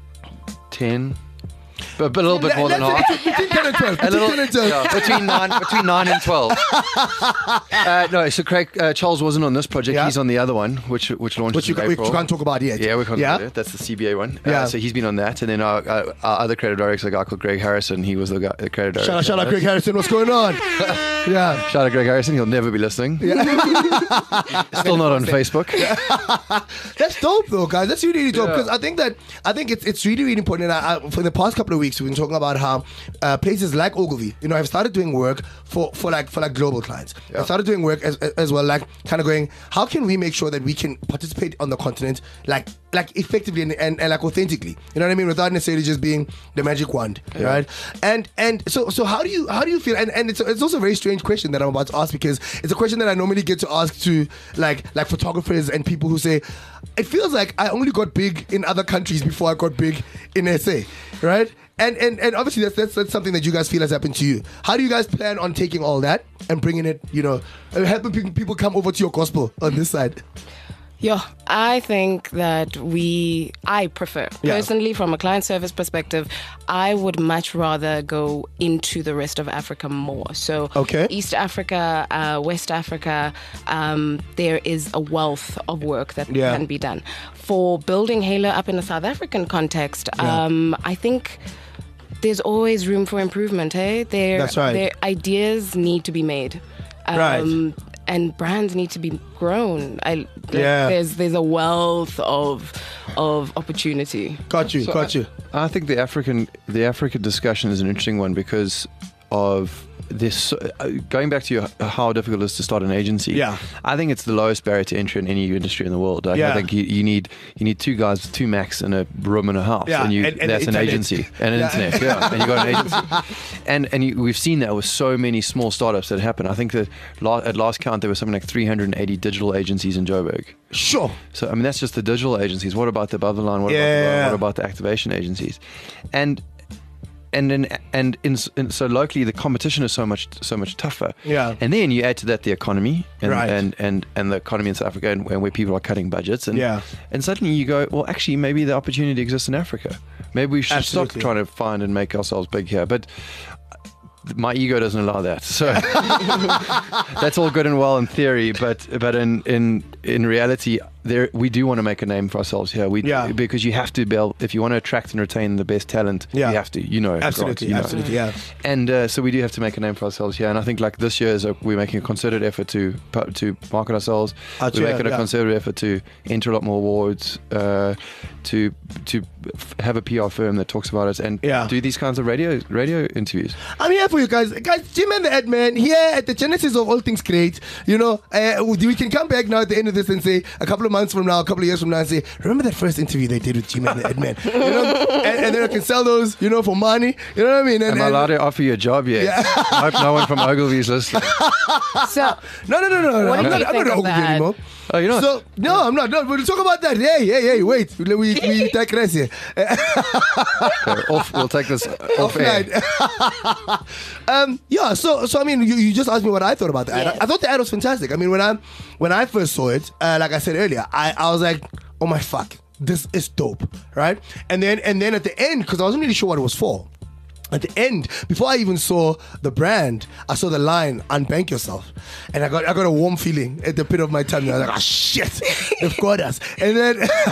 ten, but, but a little bit more than Let's say half. Between ten and twelve. A Between little, ten and twelve. yeah, between nine, between nine and twelve. Uh, no, so Craig uh, Charles wasn't on this project. Yeah. He's on the other one, which which launches Which you, in we April. can't talk about yet. Yeah, we can't Yeah. do it. That's the C B A one. Yeah. Uh, so he's been on that, and then our, our, our other creative director, a guy called Greg Harrison. He was the, guy, the creative director. Shout out, shout out, Greg Harrison. What's going on? yeah. Shout out Greg Harrison. He'll never be listening. Still not on Facebook. That's dope, though, guys. That's really, really dope. Yeah. Because I think that I think it's it's really, really important. And I, I, for the past couple of weeks, weeks, we've been talking about how uh, places like Ogilvy, you know, have started doing work for, for like for like global clients. Yeah. Have started doing work as as well, like kind of going, how can we make sure that we can participate on the continent, like like effectively and, and, and like authentically, you know what I mean, without necessarily just being the magic wand, Yeah. right? And and so so how do you how do you feel? And and it's it's also a very strange question that I'm about to ask, because it's a question that I normally get to ask to like like photographers and people who say, it feels like I only got big in other countries before I got big in S A, right? And and and obviously that's, that's that's something that you guys feel has happened to you. How do you guys plan on taking all that and bringing it, you know, and helping pe- people come over to your gospel on this side? Yeah, I think that we, I prefer, Yeah. personally, from a client service perspective, I would much rather go into the rest of Africa more. So, Okay. East Africa, uh, West Africa, um, there is a wealth of work that Yeah. can be done. For building Halo up in the South African context, Yeah. um, I think there's always room for improvement, hey? There, That's right. Their ideas need to be made. Right. And brands need to be grown. I, like, Yeah. There's there's a wealth of of opportunity. Got you, So got you. I think the African the African discussion is an interesting one because of this. Uh, going back to your, how difficult it is to start an agency. Yeah. I think it's the lowest barrier to entry in any industry in the world. Like, Yeah. I think you, you need you need two guys with two Macs in a room in a house, Yeah, and you and- and that's an internet. agency and an Yeah. internet. Yeah, and you got an agency. And and you, we've seen that with so many small startups that happen. I think that la- at last count there was something like three hundred eighty digital agencies in Joburg. Sure. So I mean that's just the digital agencies. What about the above the line? What about Yeah. the, what about the activation agencies? And and in, and in, in so locally the competition is so much so much tougher. Yeah. And then you add to that the economy and Right. and, and, and the economy in South Africa and, and where people are cutting budgets and Yeah. and suddenly you go, well actually maybe the opportunity exists in Africa. Maybe we should Absolutely. stop trying to find and make ourselves big here. But my ego doesn't allow that. So that's all good and well in theory, but but in in in reality, there we do want to make a name for ourselves here. We Yeah. because you have to be able, if you want to attract and retain the best talent, Yeah. you have to. You know, Absolutely, Grant, you know. absolutely, yeah. And uh, so we do have to make a name for ourselves here. And I think like this year is a, we're making a concerted effort to pu- to market ourselves. Out we're here, making a yeah. concerted effort to enter a lot more awards, uh, to to f- have a P R firm that talks about us and Yeah. do these kinds of radio radio interviews. I'm here for you guys. Guys, Jim and the Ed Man here at the genesis of all things great. You know, uh, we can come back now at the end of this and say, a couple of months from now, a couple of years from now, and say, remember that first interview they did with Jim and the Ed Man? You know, and, and then I can sell those, you know, for money. You know what I mean? And, Am I and- allowed to offer you a job yet? Yeah. I hope no one from Ogilvy is listening. So, No, no, no, no, no. What I'm do not, you I'm think not of Ogilvy that? anymore. Oh, you're not? So, no, I'm not. No, we'll talk about that. Hey, hey, hey, wait. We, we digress here. Okay, off, we'll take this off air. Offline. um, yeah, so so I mean, you, you just asked me what I thought about the ad. Yes. I, I thought the ad was fantastic. I mean, when I when I first saw it, uh, like I said earlier, I, I was like, oh my fuck, this is dope, right? And then and then at the end, because I wasn't really sure what it was for. At the end, before I even saw the brand, I saw the line "Unbank yourself," and I got I got a warm feeling at the pit of my tummy. I was like, "Oh shit, they've got us!" And then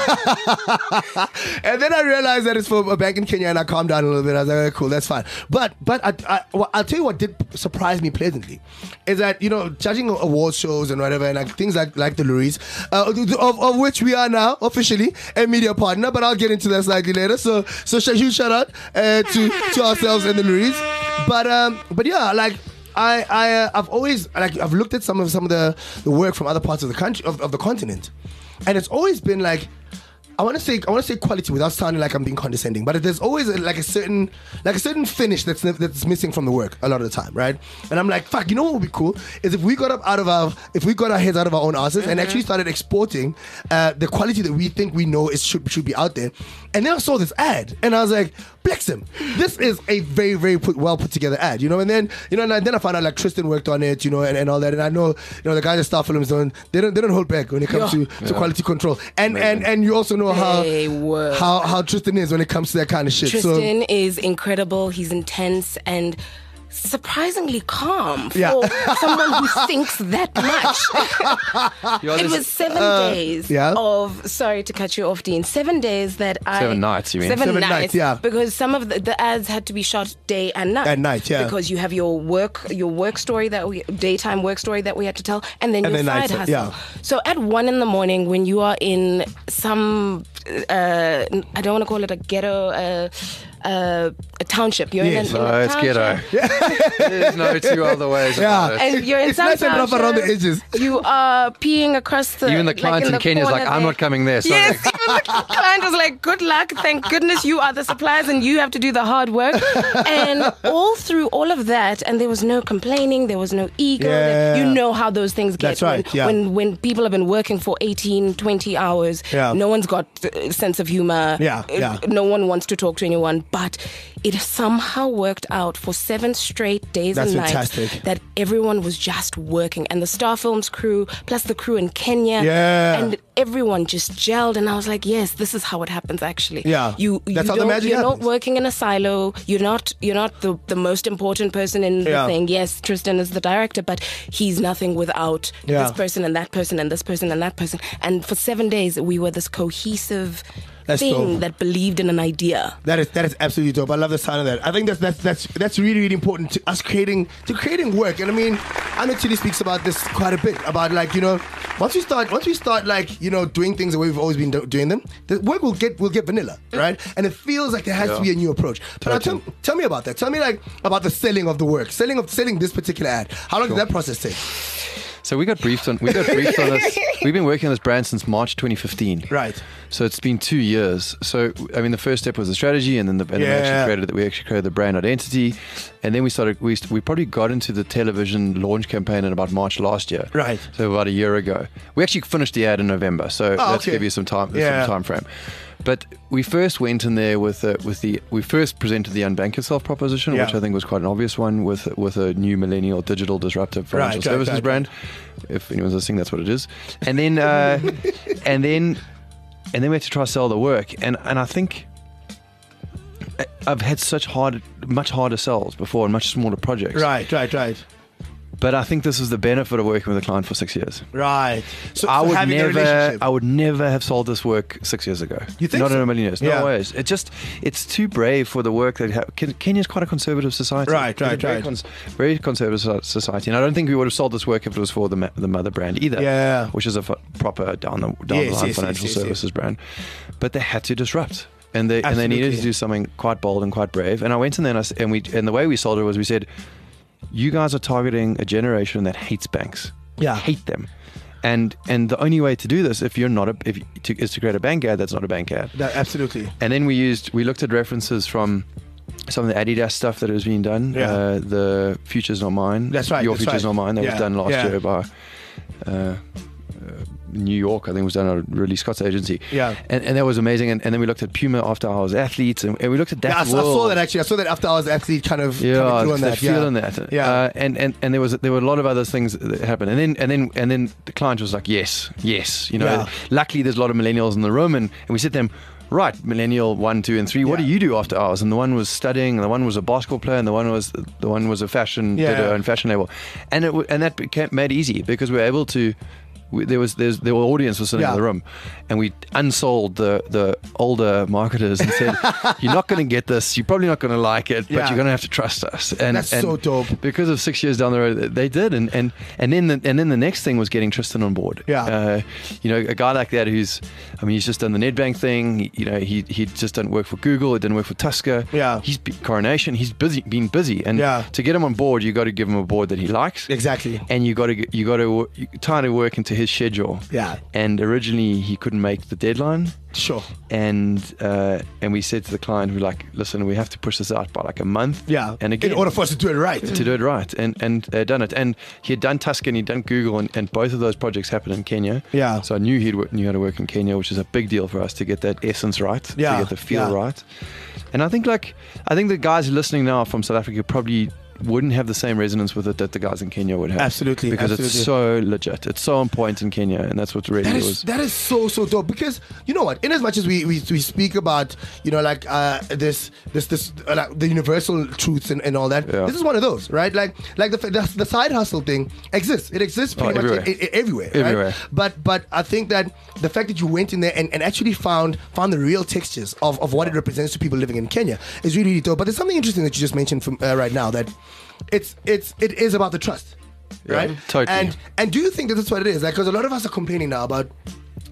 and then I realized that it's for a bank in Kenya, and I calmed down a little bit. I was like, "Okay, cool, that's fine." But but I, I, well, I'll tell you what did surprise me pleasantly is that, you know, judging award shows and whatever, and like things like like the Louis, uh, of, of which we are now officially a media partner. But I'll get into that slightly later. So so sh- huge shout out uh, to to ourselves and the Louis. But um but yeah, like I I uh, I've always like I've looked at some of some of the, the work from other parts of the country of, of the continent, and it's always been like, I want to say I want to say quality without sounding like I'm being condescending, but there's always a, like a certain like a certain finish that's that's missing from the work a lot of the time, right? And I'm like, fuck, you know what would be cool is if we got up out of our if we got our heads out of our own asses Mm-hmm. and actually started exporting uh, the quality that we think we know is should should be out there. And then I saw this ad, and I was like, Blexham, this is a very very put, well put together ad, you know. And then you know, and then I found out like Tristan worked on it, you know, and, and all that. And I know, you know, the guys at Star Films don't they don't they don't hold back when it comes Yeah. to, to quality control. And and and you also know how. They were. How how Tristan is when it comes to that kind of shit. Tristan is incredible. He's intense and surprisingly calm for Yeah. someone who thinks that much. You're It this- was seven Uh, days yeah. of, sorry to cut you off, Dean, seven days that I... Seven nights, you mean? Seven, Seven nights, nights, yeah. Because some of the, the ads had to be shot day and night. At night, yeah. Because you have your work your work story, that we, daytime work story that we had to tell, and then And your then side nights, hustle. yeah. So at one in the morning when you are in some uh, I don't want to call it a ghetto, uh, uh, a township. You're Yes. in, a, in No, a it's township. ghetto. There's no two other ways Yeah. about it. And you're in It's some nice and rough around the townships. edges. You are peeing across the. Even the like, client in the Kenya is like, corner I'm there. not coming there. Sorry. Yes, even the client was like, good luck. Thank goodness you are the suppliers and you have to do the hard work. And all through all of that, and there was no complaining, there was no ego. Yeah. You know how those things get. That's right, When, yeah. when, when people have been working for eighteen, twenty hours, Yeah. no one's got a sense of humor. Yeah, Uh, yeah. No one wants to talk to anyone. But it somehow worked out for seven straight days That's and nights fantastic. that everyone was just working. And the Star Films crew, plus the crew in Kenya. Yeah. And everyone just gelled, and I was like, yes, this is how it happens actually. Yeah. You, you That's how the don't, magic you're happens. not working in a silo. You're not you're not the, the most important person in the Yeah. thing. Yes, Tristan is the director, but he's nothing without Yeah. this person and that person and this person and that person. And for seven days we were this cohesive That's thing dope. that believed in an idea. That is that is absolutely dope. I love the sound of that. I think that's that's that's that's really really important to us creating to creating work. And I mean, I know Chili speaks about this quite a bit about like you know once we start once we start like you know doing things the way we've always been do- doing them, the work will get will get vanilla, right? And it feels like there has to be a new approach. But now tell, tell me about that. Tell me like about the selling of the work, selling of selling this particular ad. How long did that process take? So we got briefed on we got briefed on this. We've been working on this brand since March twenty fifteen. Right. So it's been two years. So I mean, the first step was the strategy, and then the and then we Yeah. actually created we actually created the brand identity, and then we started. We we probably got into the television launch campaign in about March last year. Right. So about a year ago, we actually finished the ad in November. So Oh, let's okay. give you some time Yeah. some time frame. But we first went in there with uh, with the we first presented the Unbank Yourself proposition, Yeah. which I think was quite an obvious one with with a new millennial digital disruptive financial Right, right, services right, brand. If anyone's listening, that's what it is. And then uh, and then and then we had to try to sell the work. And and I think I- I've had such hard, much harder sales before and much smaller projects. Right, right, right, But I think this is the benefit of working with a client for six years. right. So, I so would having a never, relationship. I would never have sold this work six years ago. You think Not so? in a million years. No Yeah. ways. It just, it's too brave for the work that. Ha- Ken- Kenya's quite a conservative society. Right, right, It's a very right. cons- very conservative so- society, and I don't think we would have sold this work if it was for the ma- the mother brand either. Yeah. Which is a f- proper down the down Yes, the line yes, financial yes, yes, services yes. brand, but they had to disrupt. And they and they needed Absolutely. to do something quite bold and quite brave. And I went in there and, I s and we and the way we sold it was we said, you guys are targeting a generation that hates banks. Yeah. Hate them. And and the only way to do this, if you're not a, if to, is to create a bank ad that's not a bank ad. That, absolutely. And then we used we looked at references from some of the Adidas stuff that was being done. Yeah. Uh, the Future's Not Mine. That's right, Your that's Future's right. Not Mine. That Yeah, was done last yeah. year by. Uh, uh, New York, I think, was done at a really Scott's agency. Yeah. and, and that was amazing. And, and then we looked at Puma After Hours athletes, and, and we looked at that Yeah, I, saw- I world. saw that actually. I saw that after hours athlete kind of Yeah, coming through on the that. feel yeah. on that. Yeah. Uh, and, and and there was there were a lot of other things that happened, and then and then and then the client was like, yes, yes, you know. Yeah. Luckily, there's a lot of millennials in the room, and, and we said to them, right, millennial one, two, and three. What Yeah. do you do after hours? And the one was studying, and the one was a basketball player, and the one was the one was a fashion Yeah. did her own fashion label, and it w- and that became made easy because we were able to. We, there was there's the audience was sitting Yeah. in the room, and we unsold the the older marketers and said, "You're not going to get this. You're probably not going to like it, but Yeah. you're going to have to trust us." And That's and so dope. Because of six years down the road, they did, and and and then the, and then the next thing was getting Tristan on board. Yeah. uh, you know, a guy like that who's, I mean, he's just done the Nedbank thing. He, you know, he he just didn't work for Google. He didn't work for Tusker. Yeah. he's be, Coronation. He's busy, been busy, and Yeah. to get him on board, you got to give him a board that he likes. Exactly. And you got to you got to try to work into his schedule. Yeah. And originally he couldn't make the deadline. Sure. And uh, and we said to the client, we're like, listen, we have to push this out by like a month. Yeah. And again, in order for us to do it right. to do it right, and and uh, done it. And he had done Tusker and he'd done Google, and, and both of those projects happened in Kenya. Yeah. So I knew he knew how to work in Kenya, which is a big deal for us to get that essence right, Yeah, to get the feel yeah. right. And I think like I think the guys listening now from South Africa probably wouldn't have the same resonance with it that the guys in Kenya would have. Absolutely, because absolutely. it's so legit. It's so on point in Kenya, and that's what really That is was. that is so so dope because you know what? In as much as we we, we speak about you know like uh, this this this uh, like the universal truths and, and all that, Yeah. this is one of those, right? Like like the the, the side hustle thing exists. It exists pretty Oh, much everywhere. i- i- everywhere, right? Everywhere. But but I think that the fact that you went in there and, and actually found found the real textures of, of what it represents to people living in Kenya is really really dope. But there's something interesting that you just mentioned from uh, right now that it's it's it is about the trust. Yeah, Right, totally. and and do you think that that's what it is? Like, because a lot of us are complaining now about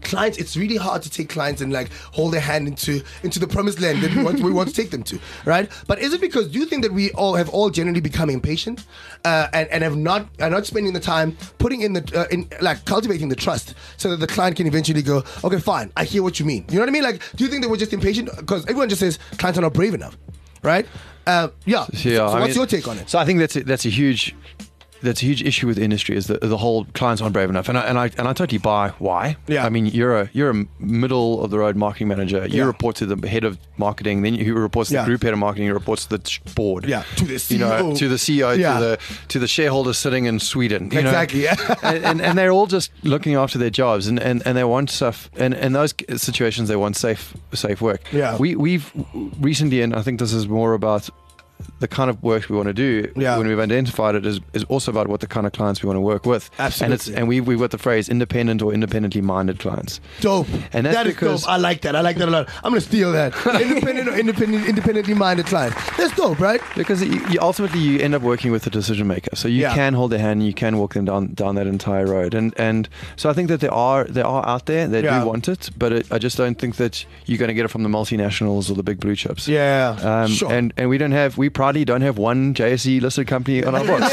clients, it's really hard to take clients and like hold their hand into into the promised land that we want we want to take them to, right? But is it because do you think that we all have all generally become impatient uh, and and have not are not spending the time putting in the uh, in like cultivating the trust so that the client can eventually go, okay, fine, I hear what you mean. You know what I mean? Like, do you think that we're just impatient because everyone just says clients are not brave enough, right? Uh, yeah. Yeah. So, so I what's mean, your take on it? So I think that's a, that's a huge. That's a huge issue with the industry is that the whole clients aren't brave enough, and I and I and I totally buy why. Yeah. I mean, you're a you're a middle of the road marketing manager. You Yeah. report report to the head of marketing, then you report to the Yeah. group head of marketing. You report to the ch- board. Yeah, to the C E O. You know, to the C E O, Yeah. to the to the shareholders sitting in Sweden. You Exactly, Know? yeah. and, and and they're all just looking after their jobs, and, and, and they want stuff. And in those situations, they want safe safe work. Yeah. We we've recently, and I think this is more about the kind of work we want to do Yeah. when we've identified it is, is also about what the kind of clients we want to work with. Absolutely. And it's and we we've got the phrase independent or independently minded clients. Dope. And that's That is because dope. I like that. I like that a lot. I'm gonna steal that. Independent or independent, independently minded client. That's dope, right? because you, you ultimately you end up working with the decision maker, so you Yeah. can hold their hand and you can walk them down down that entire road. And and so I think that there are there are out there that Yeah. do want it, but it, I just don't think that you're going to get it from the multinationals or the big blue chips. Yeah. Um, sure. And and we don't have we proudly don't have one J S E listed company on our books,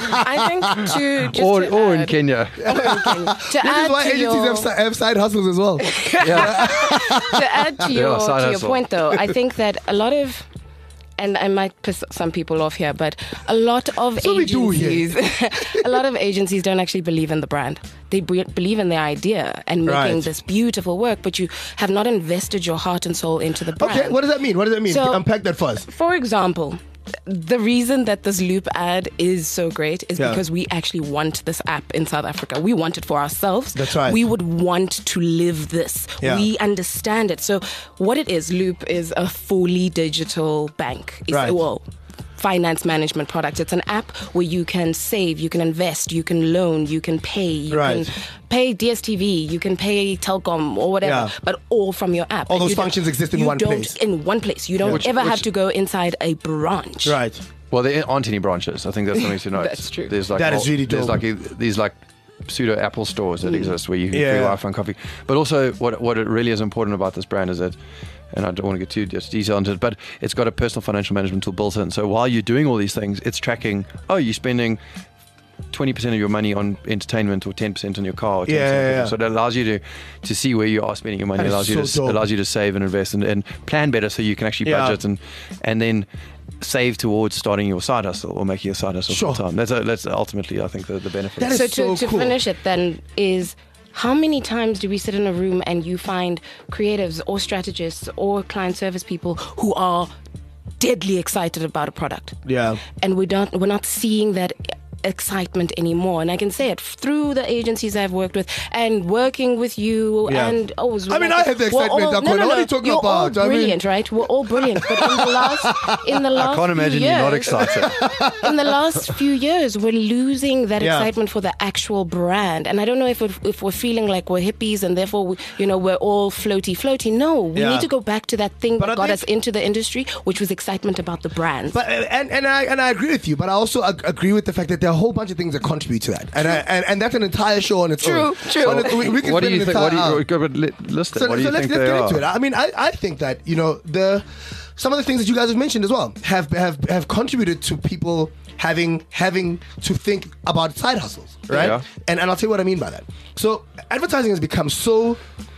I think to just or to or in add, Kenya. to add this is why to agencies your, have, si- have side hustles as well. Yeah. to add to your, side to your hustle. point though, I think that a lot of, and I might piss some people off here, but a lot of So we do here. agencies, a lot of agencies don't actually believe in the brand. They be- believe in the idea and making Right. this beautiful work, but you have not invested your heart and soul into the brand. Okay, what does that mean? What does that mean? So- Unpack that for us. For example, the reason that this Loop ad is so great is Yeah. because we actually want this app in South Africa. We want it for ourselves. That's right. We would want to live this. Yeah. We understand it. So what it is, Loop is a fully digital bank. It's, Right. Well, finance management product. It's an app where you can save, you can invest, you can loan, you can pay, you Right. can pay D S T V, you can pay Telkom or whatever, Yeah. but all from your app. All And those you don't- functions exist in you one don't- place. In one place. You don't Which- ever have which- to go inside a branch. Right. Well, there aren't any branches. I think that's something to note. That's true. There's like That is whole- really There's dope. like a, these like pseudo Apple stores that exist where you can Yeah. free Wi-Fi and coffee. But also, what what it really is important about this brand is that, and I don't want to get too just detailed into it, but it's got a personal financial management tool built in. So while you're doing all these things, it's tracking. Oh, you're spending twenty percent of your money on entertainment, or ten percent on your car. Or ten percent Yeah, on yeah, your- yeah. So it allows you to to see where you are spending your money. That It is allows you so to dope. allows you to save and invest and, and plan better, so you can actually Yeah. budget and and then save towards starting your side hustle or making your side hustle Sure. full time. That's a, that's ultimately, I think, the, the benefit. That is So to, so to cool. finish it then is how many times do we sit in a room and you find creatives or strategists or client service people who are deadly excited about a product, Yeah. and we don't we're not seeing that excitement anymore? And I can say it through the agencies I've worked with and working with you. Yeah. And oh, it was I mean, like- I have the we're excitement, all- Dakota. no, no, What no, are you talking you're about? I all mean- brilliant, right? We're all brilliant. But in the last, in the last I can't few imagine years, you're not excited. in the last few years, we're losing that Yeah. excitement for the actual brand. And I don't know if we're, if we're feeling like we're hippies and therefore, we, you know, we're all floaty, floaty. No, we Yeah. need to go back to that thing But I that got think- us into the industry, which was excitement about the brand. But and and I and I agree with you, but I also ag- agree with the fact that there are a whole bunch of things that contribute to that, and I, and, and that's an entire show on its True, own. true. On it- we, we can What do spend you an think? What do entire you hour. go but li- list it. So, What do so you let's, think let's they get are? into it. I mean, I, I think that you know the some of the things that you guys have mentioned as well have have have contributed to people having having to think about side hustles, right? Yeah. And and I'll tell you what I mean by that. So advertising has become so.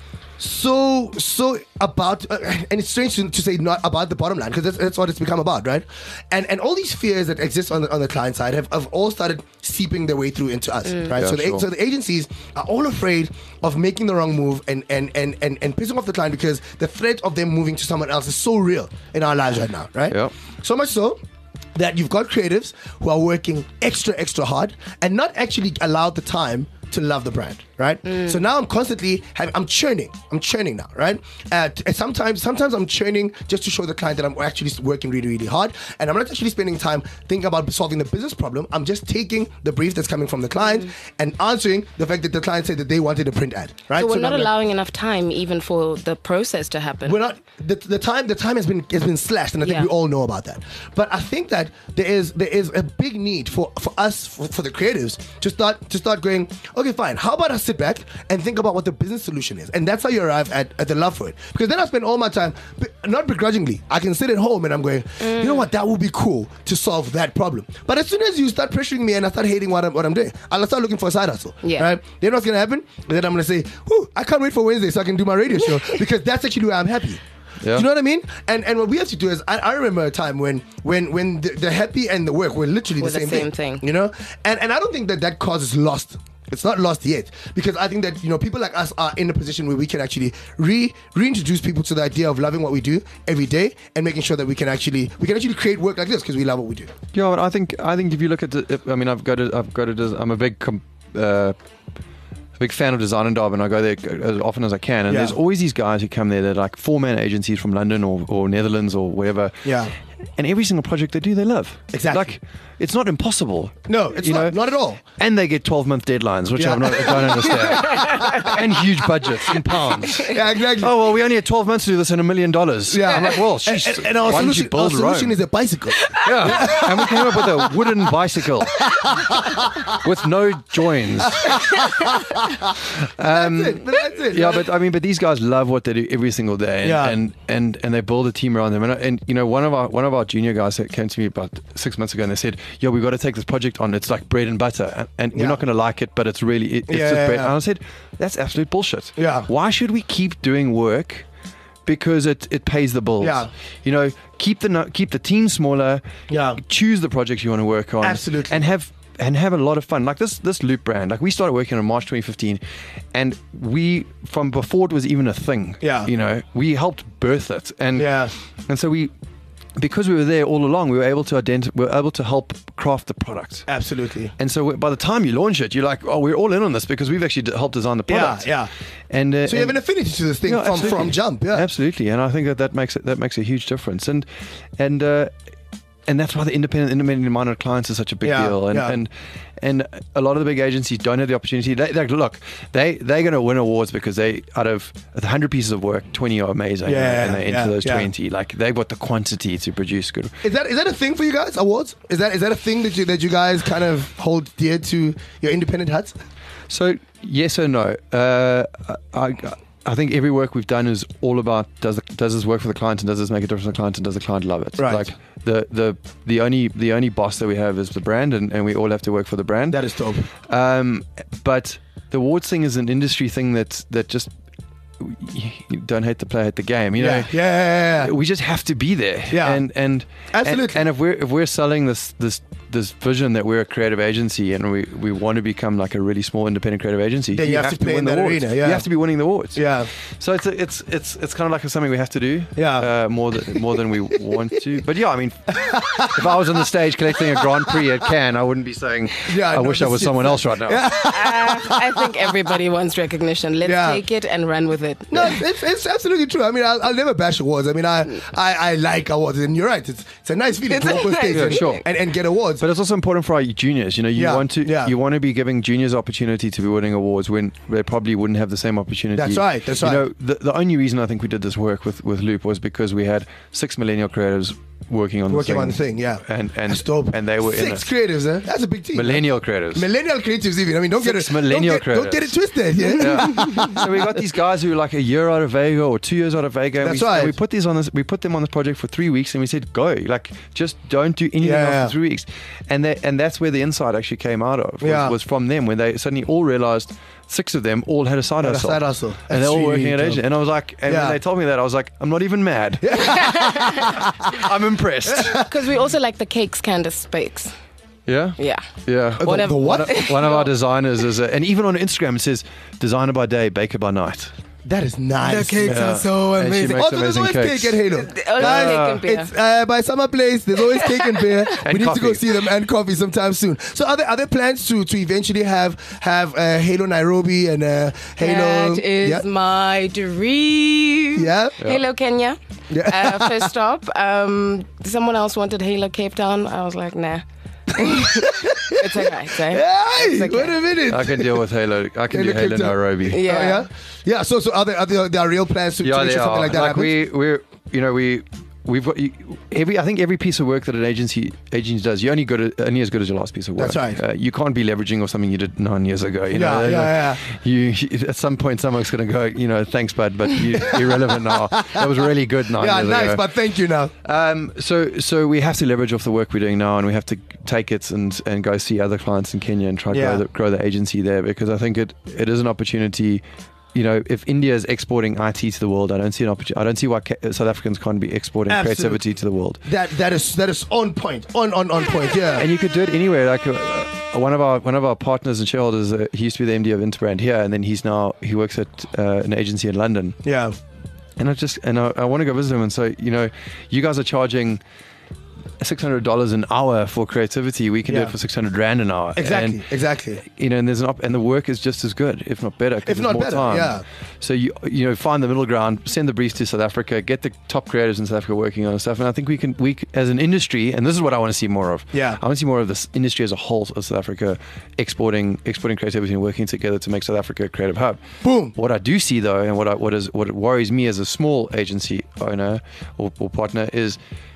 So so about uh, and it's strange to, to say not about the bottom line, because that's, that's what it's become about, right? And and all these fears that exist on the, on the client side have, have all started seeping their way through into us, right? Yeah, so the sure. so the agencies are all afraid of making the wrong move and and, and, and and pissing off the client, because the threat of them moving to someone else is so real in our lives right now, right? Yeah. So much so that you've got creatives who are working extra extra hard and not actually allowed the time to love the brand, right? So now I'm constantly having, I'm churning, I'm churning now, right? Uh, t- and sometimes, sometimes I'm churning just to show the client that I'm actually working really, really hard, and I'm not actually spending time thinking about solving the business problem. I'm just taking the brief that's coming from the client and answering the fact that the client said that they wanted a print ad, right? so we're now not I'm like, allowing enough time even for the process to happen. we're not the, the time the time has been has been slashed, and I think Yeah. we all know about that. But I think that there is there is a big need for, for us for, for the creatives to start to start going, okay, fine, how about us sit back and think about what the business solution is. And that's how you arrive at, at the love for it. Because then I spend all my time, not begrudgingly, I can sit at home and I'm going, mm. you know what, that would be cool to solve that problem. But as soon as you start pressuring me and I start hating what I'm, what I'm doing, I'll start looking for a side hustle. Yeah. Right? Then what's going to happen? And then I'm going to say, whew, I can't wait for Wednesday so I can do my radio show because that's actually where I'm happy. Yeah. Do you know what I mean? And and what we have to do is, I, I remember a time when when when the, the happy and the work were literally With the same, the same thing, thing. You know? And and I don't think that that causes lost. It's not lost yet, because I think that, you know, people like us are in a position where we can actually re reintroduce people to the idea of loving what we do every day and making sure that we can actually we can actually create work like this because we love what we do. Yeah, but I think I think if you look at, the, if, I mean, I've got it, I've got it. As, I'm a big. Com, uh, Big fan of Design and Darwin. I go there as often as I can, and Yeah. there's always these guys who come there. They're like four-man agencies from London or, or Netherlands or whatever. Yeah. And every single project they do, they love. Exactly. Like, it's not impossible. No, it's you not, know? not at all. And they get twelve-month deadlines, which Yeah. I'm not, I don't understand. And huge budgets in pounds. Yeah, exactly. Oh, well, we only had twelve months to do this and a million dollars. Yeah. I'm like, well, and, sheesh, and, and our why didn't solution, you build our solution Rome? is a bicycle. Yeah. And we came up with a wooden bicycle with no joins. Um, that's it. But that's it. Yeah, but I mean, but these guys love what they do every single day, and Yeah. and, and, and they build a team around them. And, and you know, one of our one of our junior guys that came to me about six months ago, and they said, "Yo, we've got to take this project on. It's like bread and butter, and, and Yeah. we're not going to like it, but it's really it, it's Yeah, just yeah, bread." yeah. And I said, "That's absolute bullshit. Yeah. Why should we keep doing work?" Because it, it pays the bills. Yeah. You know, keep the no- keep the team smaller. Yeah. Choose the projects you want to work on. Absolutely. And have and have a lot of fun. Like this this Loop brand. Like we started working on March twenty fifteen, and we from before it was even a thing. Yeah. You know, we helped birth it, and Yeah. and so we. Because we were there all along, we were able to identify, we were able to help craft the product. Absolutely. And so by the time you launch it, you're like, oh, we're all in on this because we've actually d- helped design the product. Yeah, yeah. And uh, So you have and- an affinity to this thing Yeah, from, absolutely. from jump. Yeah. Absolutely, and I think that that makes it, that makes a huge difference, and and uh, and that's why the independent, independent minded clients is such a big Yeah, deal, and yeah. and and a lot of the big agencies don't have the opportunity. They, they look, they they're going to win awards because they out of a hundred pieces of work, twenty are amazing, Yeah, and they enter yeah, those yeah. twenty. Like they've got the quantity to produce good. Is that is that a thing for you guys? Awards? Is that is that a thing that you that you guys kind of hold dear to your independent huts? So yes or no? Uh, I, I think every work we've done is all about does it, does this work for the client and does this make a difference to the client and does the client love it? Right. Like the the the only the only boss that we have is the brand, and, and we all have to work for the brand. That is dope. Um, but the awards thing is an industry thing that that just you don't hate the play, hate the game. You know, Yeah, yeah, yeah, yeah. we just have to be there. Yeah. and and Absolutely. And, and if we're if we're selling this this this vision that we're a creative agency and we, we want to become like a really small independent creative agency, Then you have to play win in the that awards. arena, yeah. You have to be winning the awards. Yeah. So it's a, it's it's it's kind of like something we have to do. Yeah. Uh, more than more than we want to. But yeah, I mean, if I was on the stage collecting a Grand Prix at Cannes, I wouldn't be saying, Yeah, I no, wish I this was is- someone else right now. Uh, I think everybody wants recognition. Let's Yeah. take it and run with it. No, it's, it's absolutely true. I mean, I'll, I'll never bash awards. I mean, I, I, I like awards, and you're right. It's it's a nice feeling to walk on stage Yeah, and, sure. and, and get awards. But it's also important for our juniors. You know, you Yeah, want to yeah. you want to be giving juniors opportunity to be winning awards when they probably wouldn't have the same opportunity. That's right, that's you right. know, the, the only reason I think we did this work with, with Loop was because we had six millennial creatives working on Working the thing. on the thing, yeah. And and That's dope. and they were in Six it. creatives, huh? That's a big team. Millennial creatives. Millennial creatives, even. I mean, don't Six get it. millennial don't, get, don't get it creatives. twisted. Yeah. Yeah. So we got these guys who are like a year out of Vega or two years out of Vega. and That's we, right. and we put these on this. We put them on this project for three weeks, and we said, "Go! Like, just don't do anything Yeah, else yeah. for three weeks." And that, and that's where the insight actually came out of. Was, Yeah. was from them when they suddenly all realized. Six of them all had a side Had a hustle. side hustle. And That's they're all really working at dope. Asian. And I was like, and Yeah. when they told me that, I was like, I'm not even mad. I'm impressed. Because we also like the cakes Candace bakes. Yeah? Yeah. Yeah. The- One of- the what? One of, one of our designers is, a, and even on Instagram, it says, designer by day, baker by night. That is nice. The cakes Yeah. are so And she amazing. makes Also, there's amazing always cakes. cake at Halo. Always Guys, cake and beer. It's uh, by Summer Place. There's always cake and beer. And we need to go coffee. see them and coffee sometime soon. So, are there are there plans to to eventually have have uh, Halo Nairobi and uh, Halo? That is yeah. my dream. Yeah. Halo Kenya. Yeah. Uh, first stop. Um, someone else wanted Halo Cape Town. I was like, nah. It's okay. It's okay. Hey, It's okay. wait a minute. I can deal with Halo. I can Halo do Halo Cape Town. Nairobi. Yeah. Oh, yeah. Yeah. So, so are there, are there, there are real plans to, to Yeah, make they sure something are. like that happens? we, we're, you know, we we've got you, every. I think every piece of work that an agency agency does, you're only good at, only as good as your last piece of work. That's right. Uh, you can't be leveraging off something you did nine years ago. You know, Yeah, yeah, Like, You, you at some point, someone's going to go, you know, thanks, bud, but you, you're irrelevant now. That was really good nine Yeah, years nice, ago. but thank you now. Um, so, so we have to leverage off the work we're doing now, and we have to take it and and go see other clients in Kenya and try to Yeah. grow, the, grow the agency there, because I think it it is an opportunity. You know, if India is exporting I T to the world, I don't see an opportunity. I don't see why ca- South Africans can't be exporting Absolutely. creativity to the world. That that is that is on point, on on on point. Yeah. And you could do it anywhere. Like uh, one of our one of our partners and shareholders, uh, he used to be the M D of Interbrand here, and then he's now he works at uh, an agency in London. Yeah. And I just and I, I want to go visit him and say, you know, you guys are charging six hundred dollars an hour for creativity. We can Yeah. do it for six hundred rand an hour. Exactly. And, exactly. you know, and there's an op- and the work is just as good, if not better. 'cause If there's not more better, time. yeah. So you you know find the middle ground, send the briefs to South Africa, get the top creators in South Africa working on stuff, and I think we can we c- as an industry, and this is what I want to see more of. Yeah. I want to see more of this industry as a whole of South Africa exporting exporting creativity and working together to make South Africa a creative hub. Boom. What I do see though, and what I, what is what worries me as a small agency owner or, or partner is,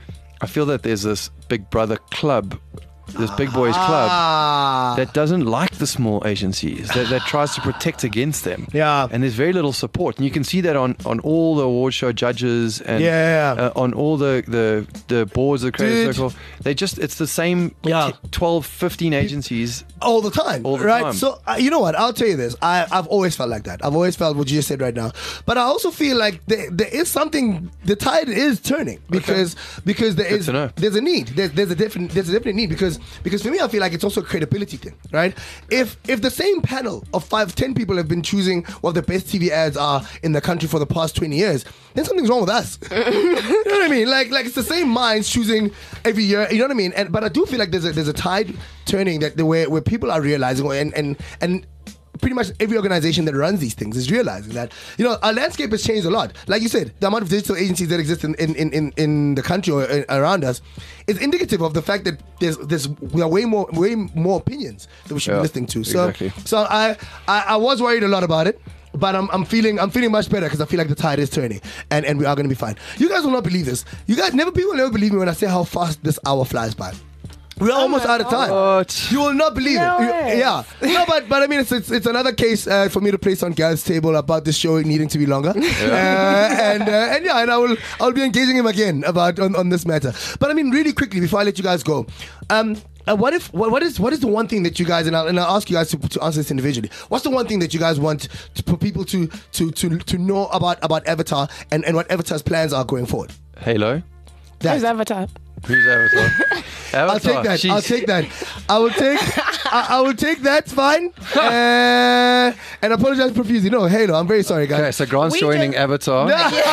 I feel that there's this big brother club, this big boys club Ah. that doesn't like the small agencies, that, that tries to protect against them. Yeah. And there's very little support. And you can see that on, on all the award show judges and Yeah. uh, on all the, the, the boards of the Creative Dude. Circle. They just, it's the same Yeah. t- twelve, fifteen agencies. all the time, All the right? time. So uh, you know what? I'll tell you this. I, I've always felt like that. I've always felt what you just said right now. But I also feel like there, there is something. The tide is turning because because there Good is to know. there's a need. There's, there's a definite there's a definite need because because for me I feel like it's also a credibility thing, right? If if the same panel of five ten people have been choosing what the best T V ads are in the country for the past twenty years, then something's wrong with us. You know what I mean? Like like it's the same minds choosing every year. You know what I mean? And but I do feel like there's a there's a tide turning that the way where people are realizing and and and pretty much every organization that runs these things is realizing that, you know, our landscape has changed a lot. Like you said, the amount of digital agencies that exist in in, in, in, in the country or uh, around us is indicative of the fact that there's there's we are way more way more opinions that we should Yeah, be listening to. So exactly. so I, I I was worried a lot about it. But I'm, I'm feeling I'm feeling much better because I feel like the tide is turning and, and we are going to be fine. You guys will not believe this. You guys never people never believe me when I say how fast this hour flies by. We're almost out of time. What? You will not believe No it. You- way. yeah. No, but but I mean, it's it's, it's another case uh, for me to place on Gareth's table about this show needing to be longer. Uh, and uh, and yeah, and I will I'll be engaging him again about on, on this matter. But I mean, really quickly before I let you guys go, um. Uh, what if what, what is what is the one thing that you guys and I'll, and I'll ask you guys to, to answer this individually? What's the one thing that you guys want to, for people to to to to know about about Avatar and, and what Avatar's plans are going forward? Halo? That. Who's Avatar? Who's Avatar? Avatar. I'll take that. She's- I'll take that. I will take. I, I will take that. Fine. Uh, and apologize profusely. No, Halo. I'm very sorry, guys. Okay, so Grant's We joining just- Avatar.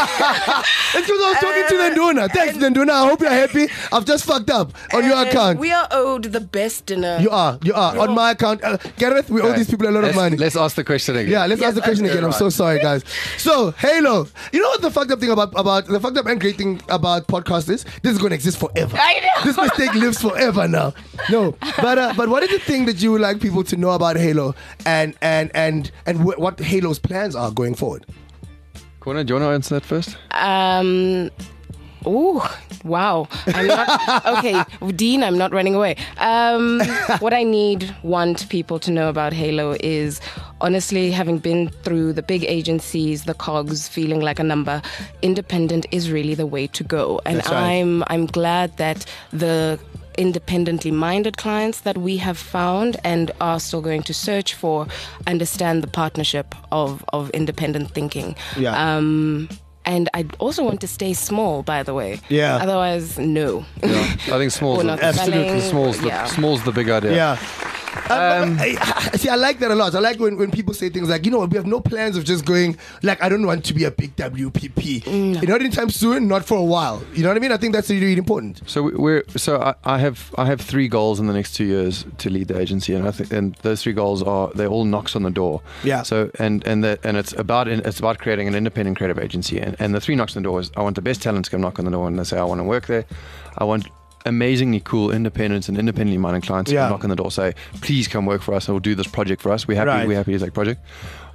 It's because I was talking to Nanduna. Thanks, Nanduna. I hope you're happy. I've just fucked up on your And account. We are owed the best dinner. You are. You are on my account. Uh, Gareth, we owe Okay, these people a lot of let's, money. Let's ask the question again. Yeah, let's Yes, ask the question okay, again. I'm so sorry, guys. So, Halo. You know what the fucked up thing about about the fucked up and great thing about podcasts is? This is going to exist forever. I know. This mistake lives forever now. No, but uh, but what is the thing that you would like people to know about Halo and and and and wh- what Halo's plans are going forward? Corner, do you want to answer that first? Um. Ooh, wow. I'm not okay, Dean. I'm not running away. Um, what I need, want people to know about Halo is honestly, having been through the big agencies, the cogs, feeling like a number. Independent is really the way to go, and That's right. I'm I'm glad that the independently minded clients that we have found and are still going to search for understand the partnership of of independent thinking. Yeah. Um, and I also want to stay small, by the way. Yeah. Otherwise, no. Yeah. I think small's We're the, not Absolutely. selling, small's the, yeah. small's the big idea. Yeah. Um, I, I- see, I like that a lot. I like when, when people say things like, you know, we have no plans of just going, like, I don't want to be a big W P P. No. You know, anytime soon, not for a while. You know what I mean? I think that's really, really important. So we- we're so I, I have I have three goals in the next two years to lead the agency, and I think and those three goals are they're all knocks on the door. Yeah. So and and that and it's about it's about creating an independent creative agency, and, and the three knocks on the door is I want the best talent to come knock on the door and they say I want to work there. I want amazingly cool independents and independently minded clients Yeah. to knock on the door, say please come work for us and we'll do this project for us. We're happy. Right. We're happy to take project.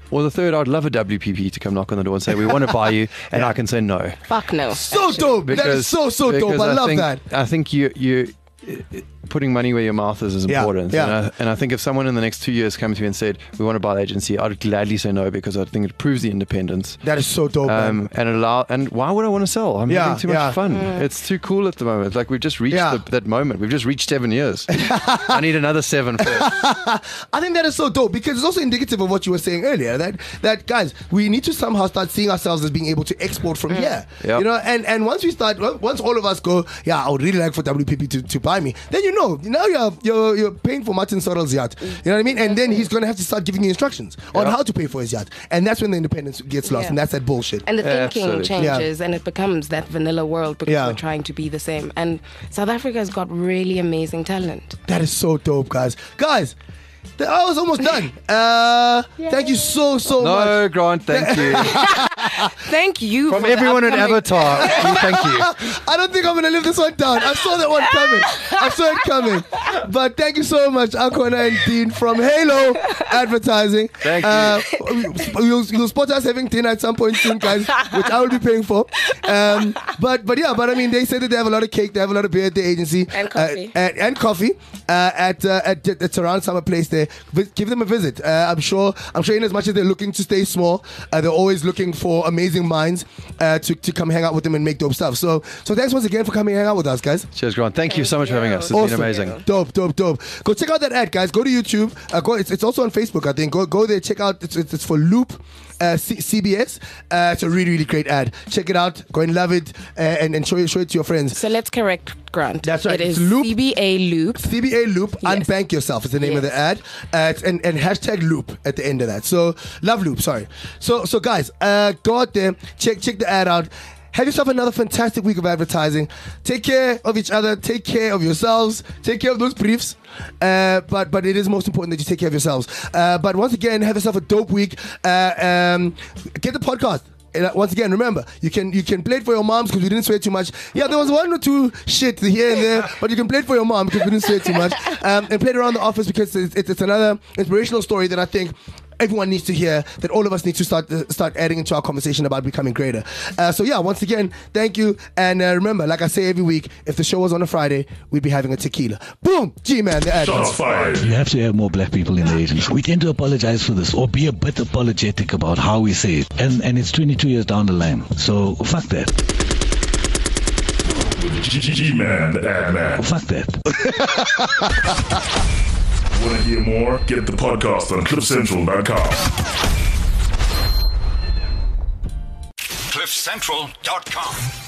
Or the third, I'd love a W P P to come knock on the door and say, we want to buy you, and I can say no. Fuck no. So actually. dope. That is so, so dope. because I love think, that. I think you you putting money where your mouth is is Yeah, important. yeah. And, I, and I think if someone in the next two years came to me and said, we want to buy the agency, I'd gladly say no, because I think it proves the independence. That is so dope, man. Um, and allow, and why would I want to sell? I'm Yeah, having too much yeah. fun. Mm. It's too cool at the moment. Like we've just reached Yeah. the, that moment. We've just reached seven years. I need another seven first. I think that is so dope because it's also indicative of what you were saying earlier. That that guys, we need to somehow start seeing ourselves as being able to export from here. Yep. You know, and, and once we start, once all of us go, yeah, I would really like for W P P to, to buy me. Then you know, now you're you're you're paying for Martin Sorrell's yacht. You know what I mean? And then he's gonna have to start giving you instructions on Yep. how to pay for his yacht. And that's when the independence gets lost, Yeah. and that's that bullshit. And the Yeah, thinking absolutely. changes, and it becomes that vanilla world because Yeah. we're trying to be the same. And South Africa's got really amazing talent. That is so dope, guys. Guys, the hour's almost done. Uh, thank you so so much. No, Grant, thank you. Thank you From for the everyone at upcoming- Avatar, we thank you. I don't think I'm gonna live this one down. I saw that one coming. I saw it coming. But thank you so much, Akona and Dean from Halo Advertising. Thank you. Uh, you'll, you'll spot us having dinner at some point soon, guys, which I will be paying for. Um, but but yeah, but I mean, they say that they have a lot of cake, they have a lot of beer at the agency, And coffee. uh, and, and coffee uh, at uh, at at around Summer Place. There, Vi- give them a visit. Uh, I'm sure. I'm sure, in as much as they're looking to stay small, uh, they're always looking for amazing minds uh, to to come hang out with them and make dope stuff. So so thanks once again for coming and hang out with us, guys. Cheers, Grant. Thank you so much for having us. It's Awesome. been amazing. Dope, dope, dope. Go check out that ad, guys. Go to YouTube. Uh, go. It's, it's also on Facebook, I think. Go go there. Check out. It's, it's, it's for Loop. Uh, C- CBS. Uh, it's a really, really great ad. Check it out. Go and love it, uh, and, and show it, show it to your friends. So let's correct Grant. That's right. It is It's Loop. C B A Loop. C B A Loop. Yes. Unbank yourself is the name of Yes. the ad. Uh, it's, and, and hashtag Loop at the end of that. So love Loop. Sorry. So so guys, uh, go out there. Check check the ad out. Have yourself another fantastic week of advertising. Take care of each other. Take care of yourselves. Take care of those briefs. Uh, but but it is most important that you take care of yourselves. Uh, but once again, have yourself a dope week. Uh, um, get the podcast. And uh, once again, remember, you can you can play it for your moms because we didn't swear too much. Yeah, there was one or two shit here and there, but you can play it for your mom because we didn't swear too much. Um, and play it around the office because it's, it's, it's another inspirational story that I think everyone needs to hear, that all of us need to start uh, start adding into our conversation about becoming greater. Uh, so yeah, once again, thank you. And uh, remember, like I say every week, if the show was on a Friday, we'd be having a tequila. Boom! G-Man, the ad. Shots fired. You have to have more black people in the agency. We tend to apologize for this or be a bit apologetic about how we say it. And and it's twenty-two years down the line. So fuck that. G-Man, the ad man. Fuck that. Want to hear more? Get the podcast on cliff central dot com. cliff central dot com.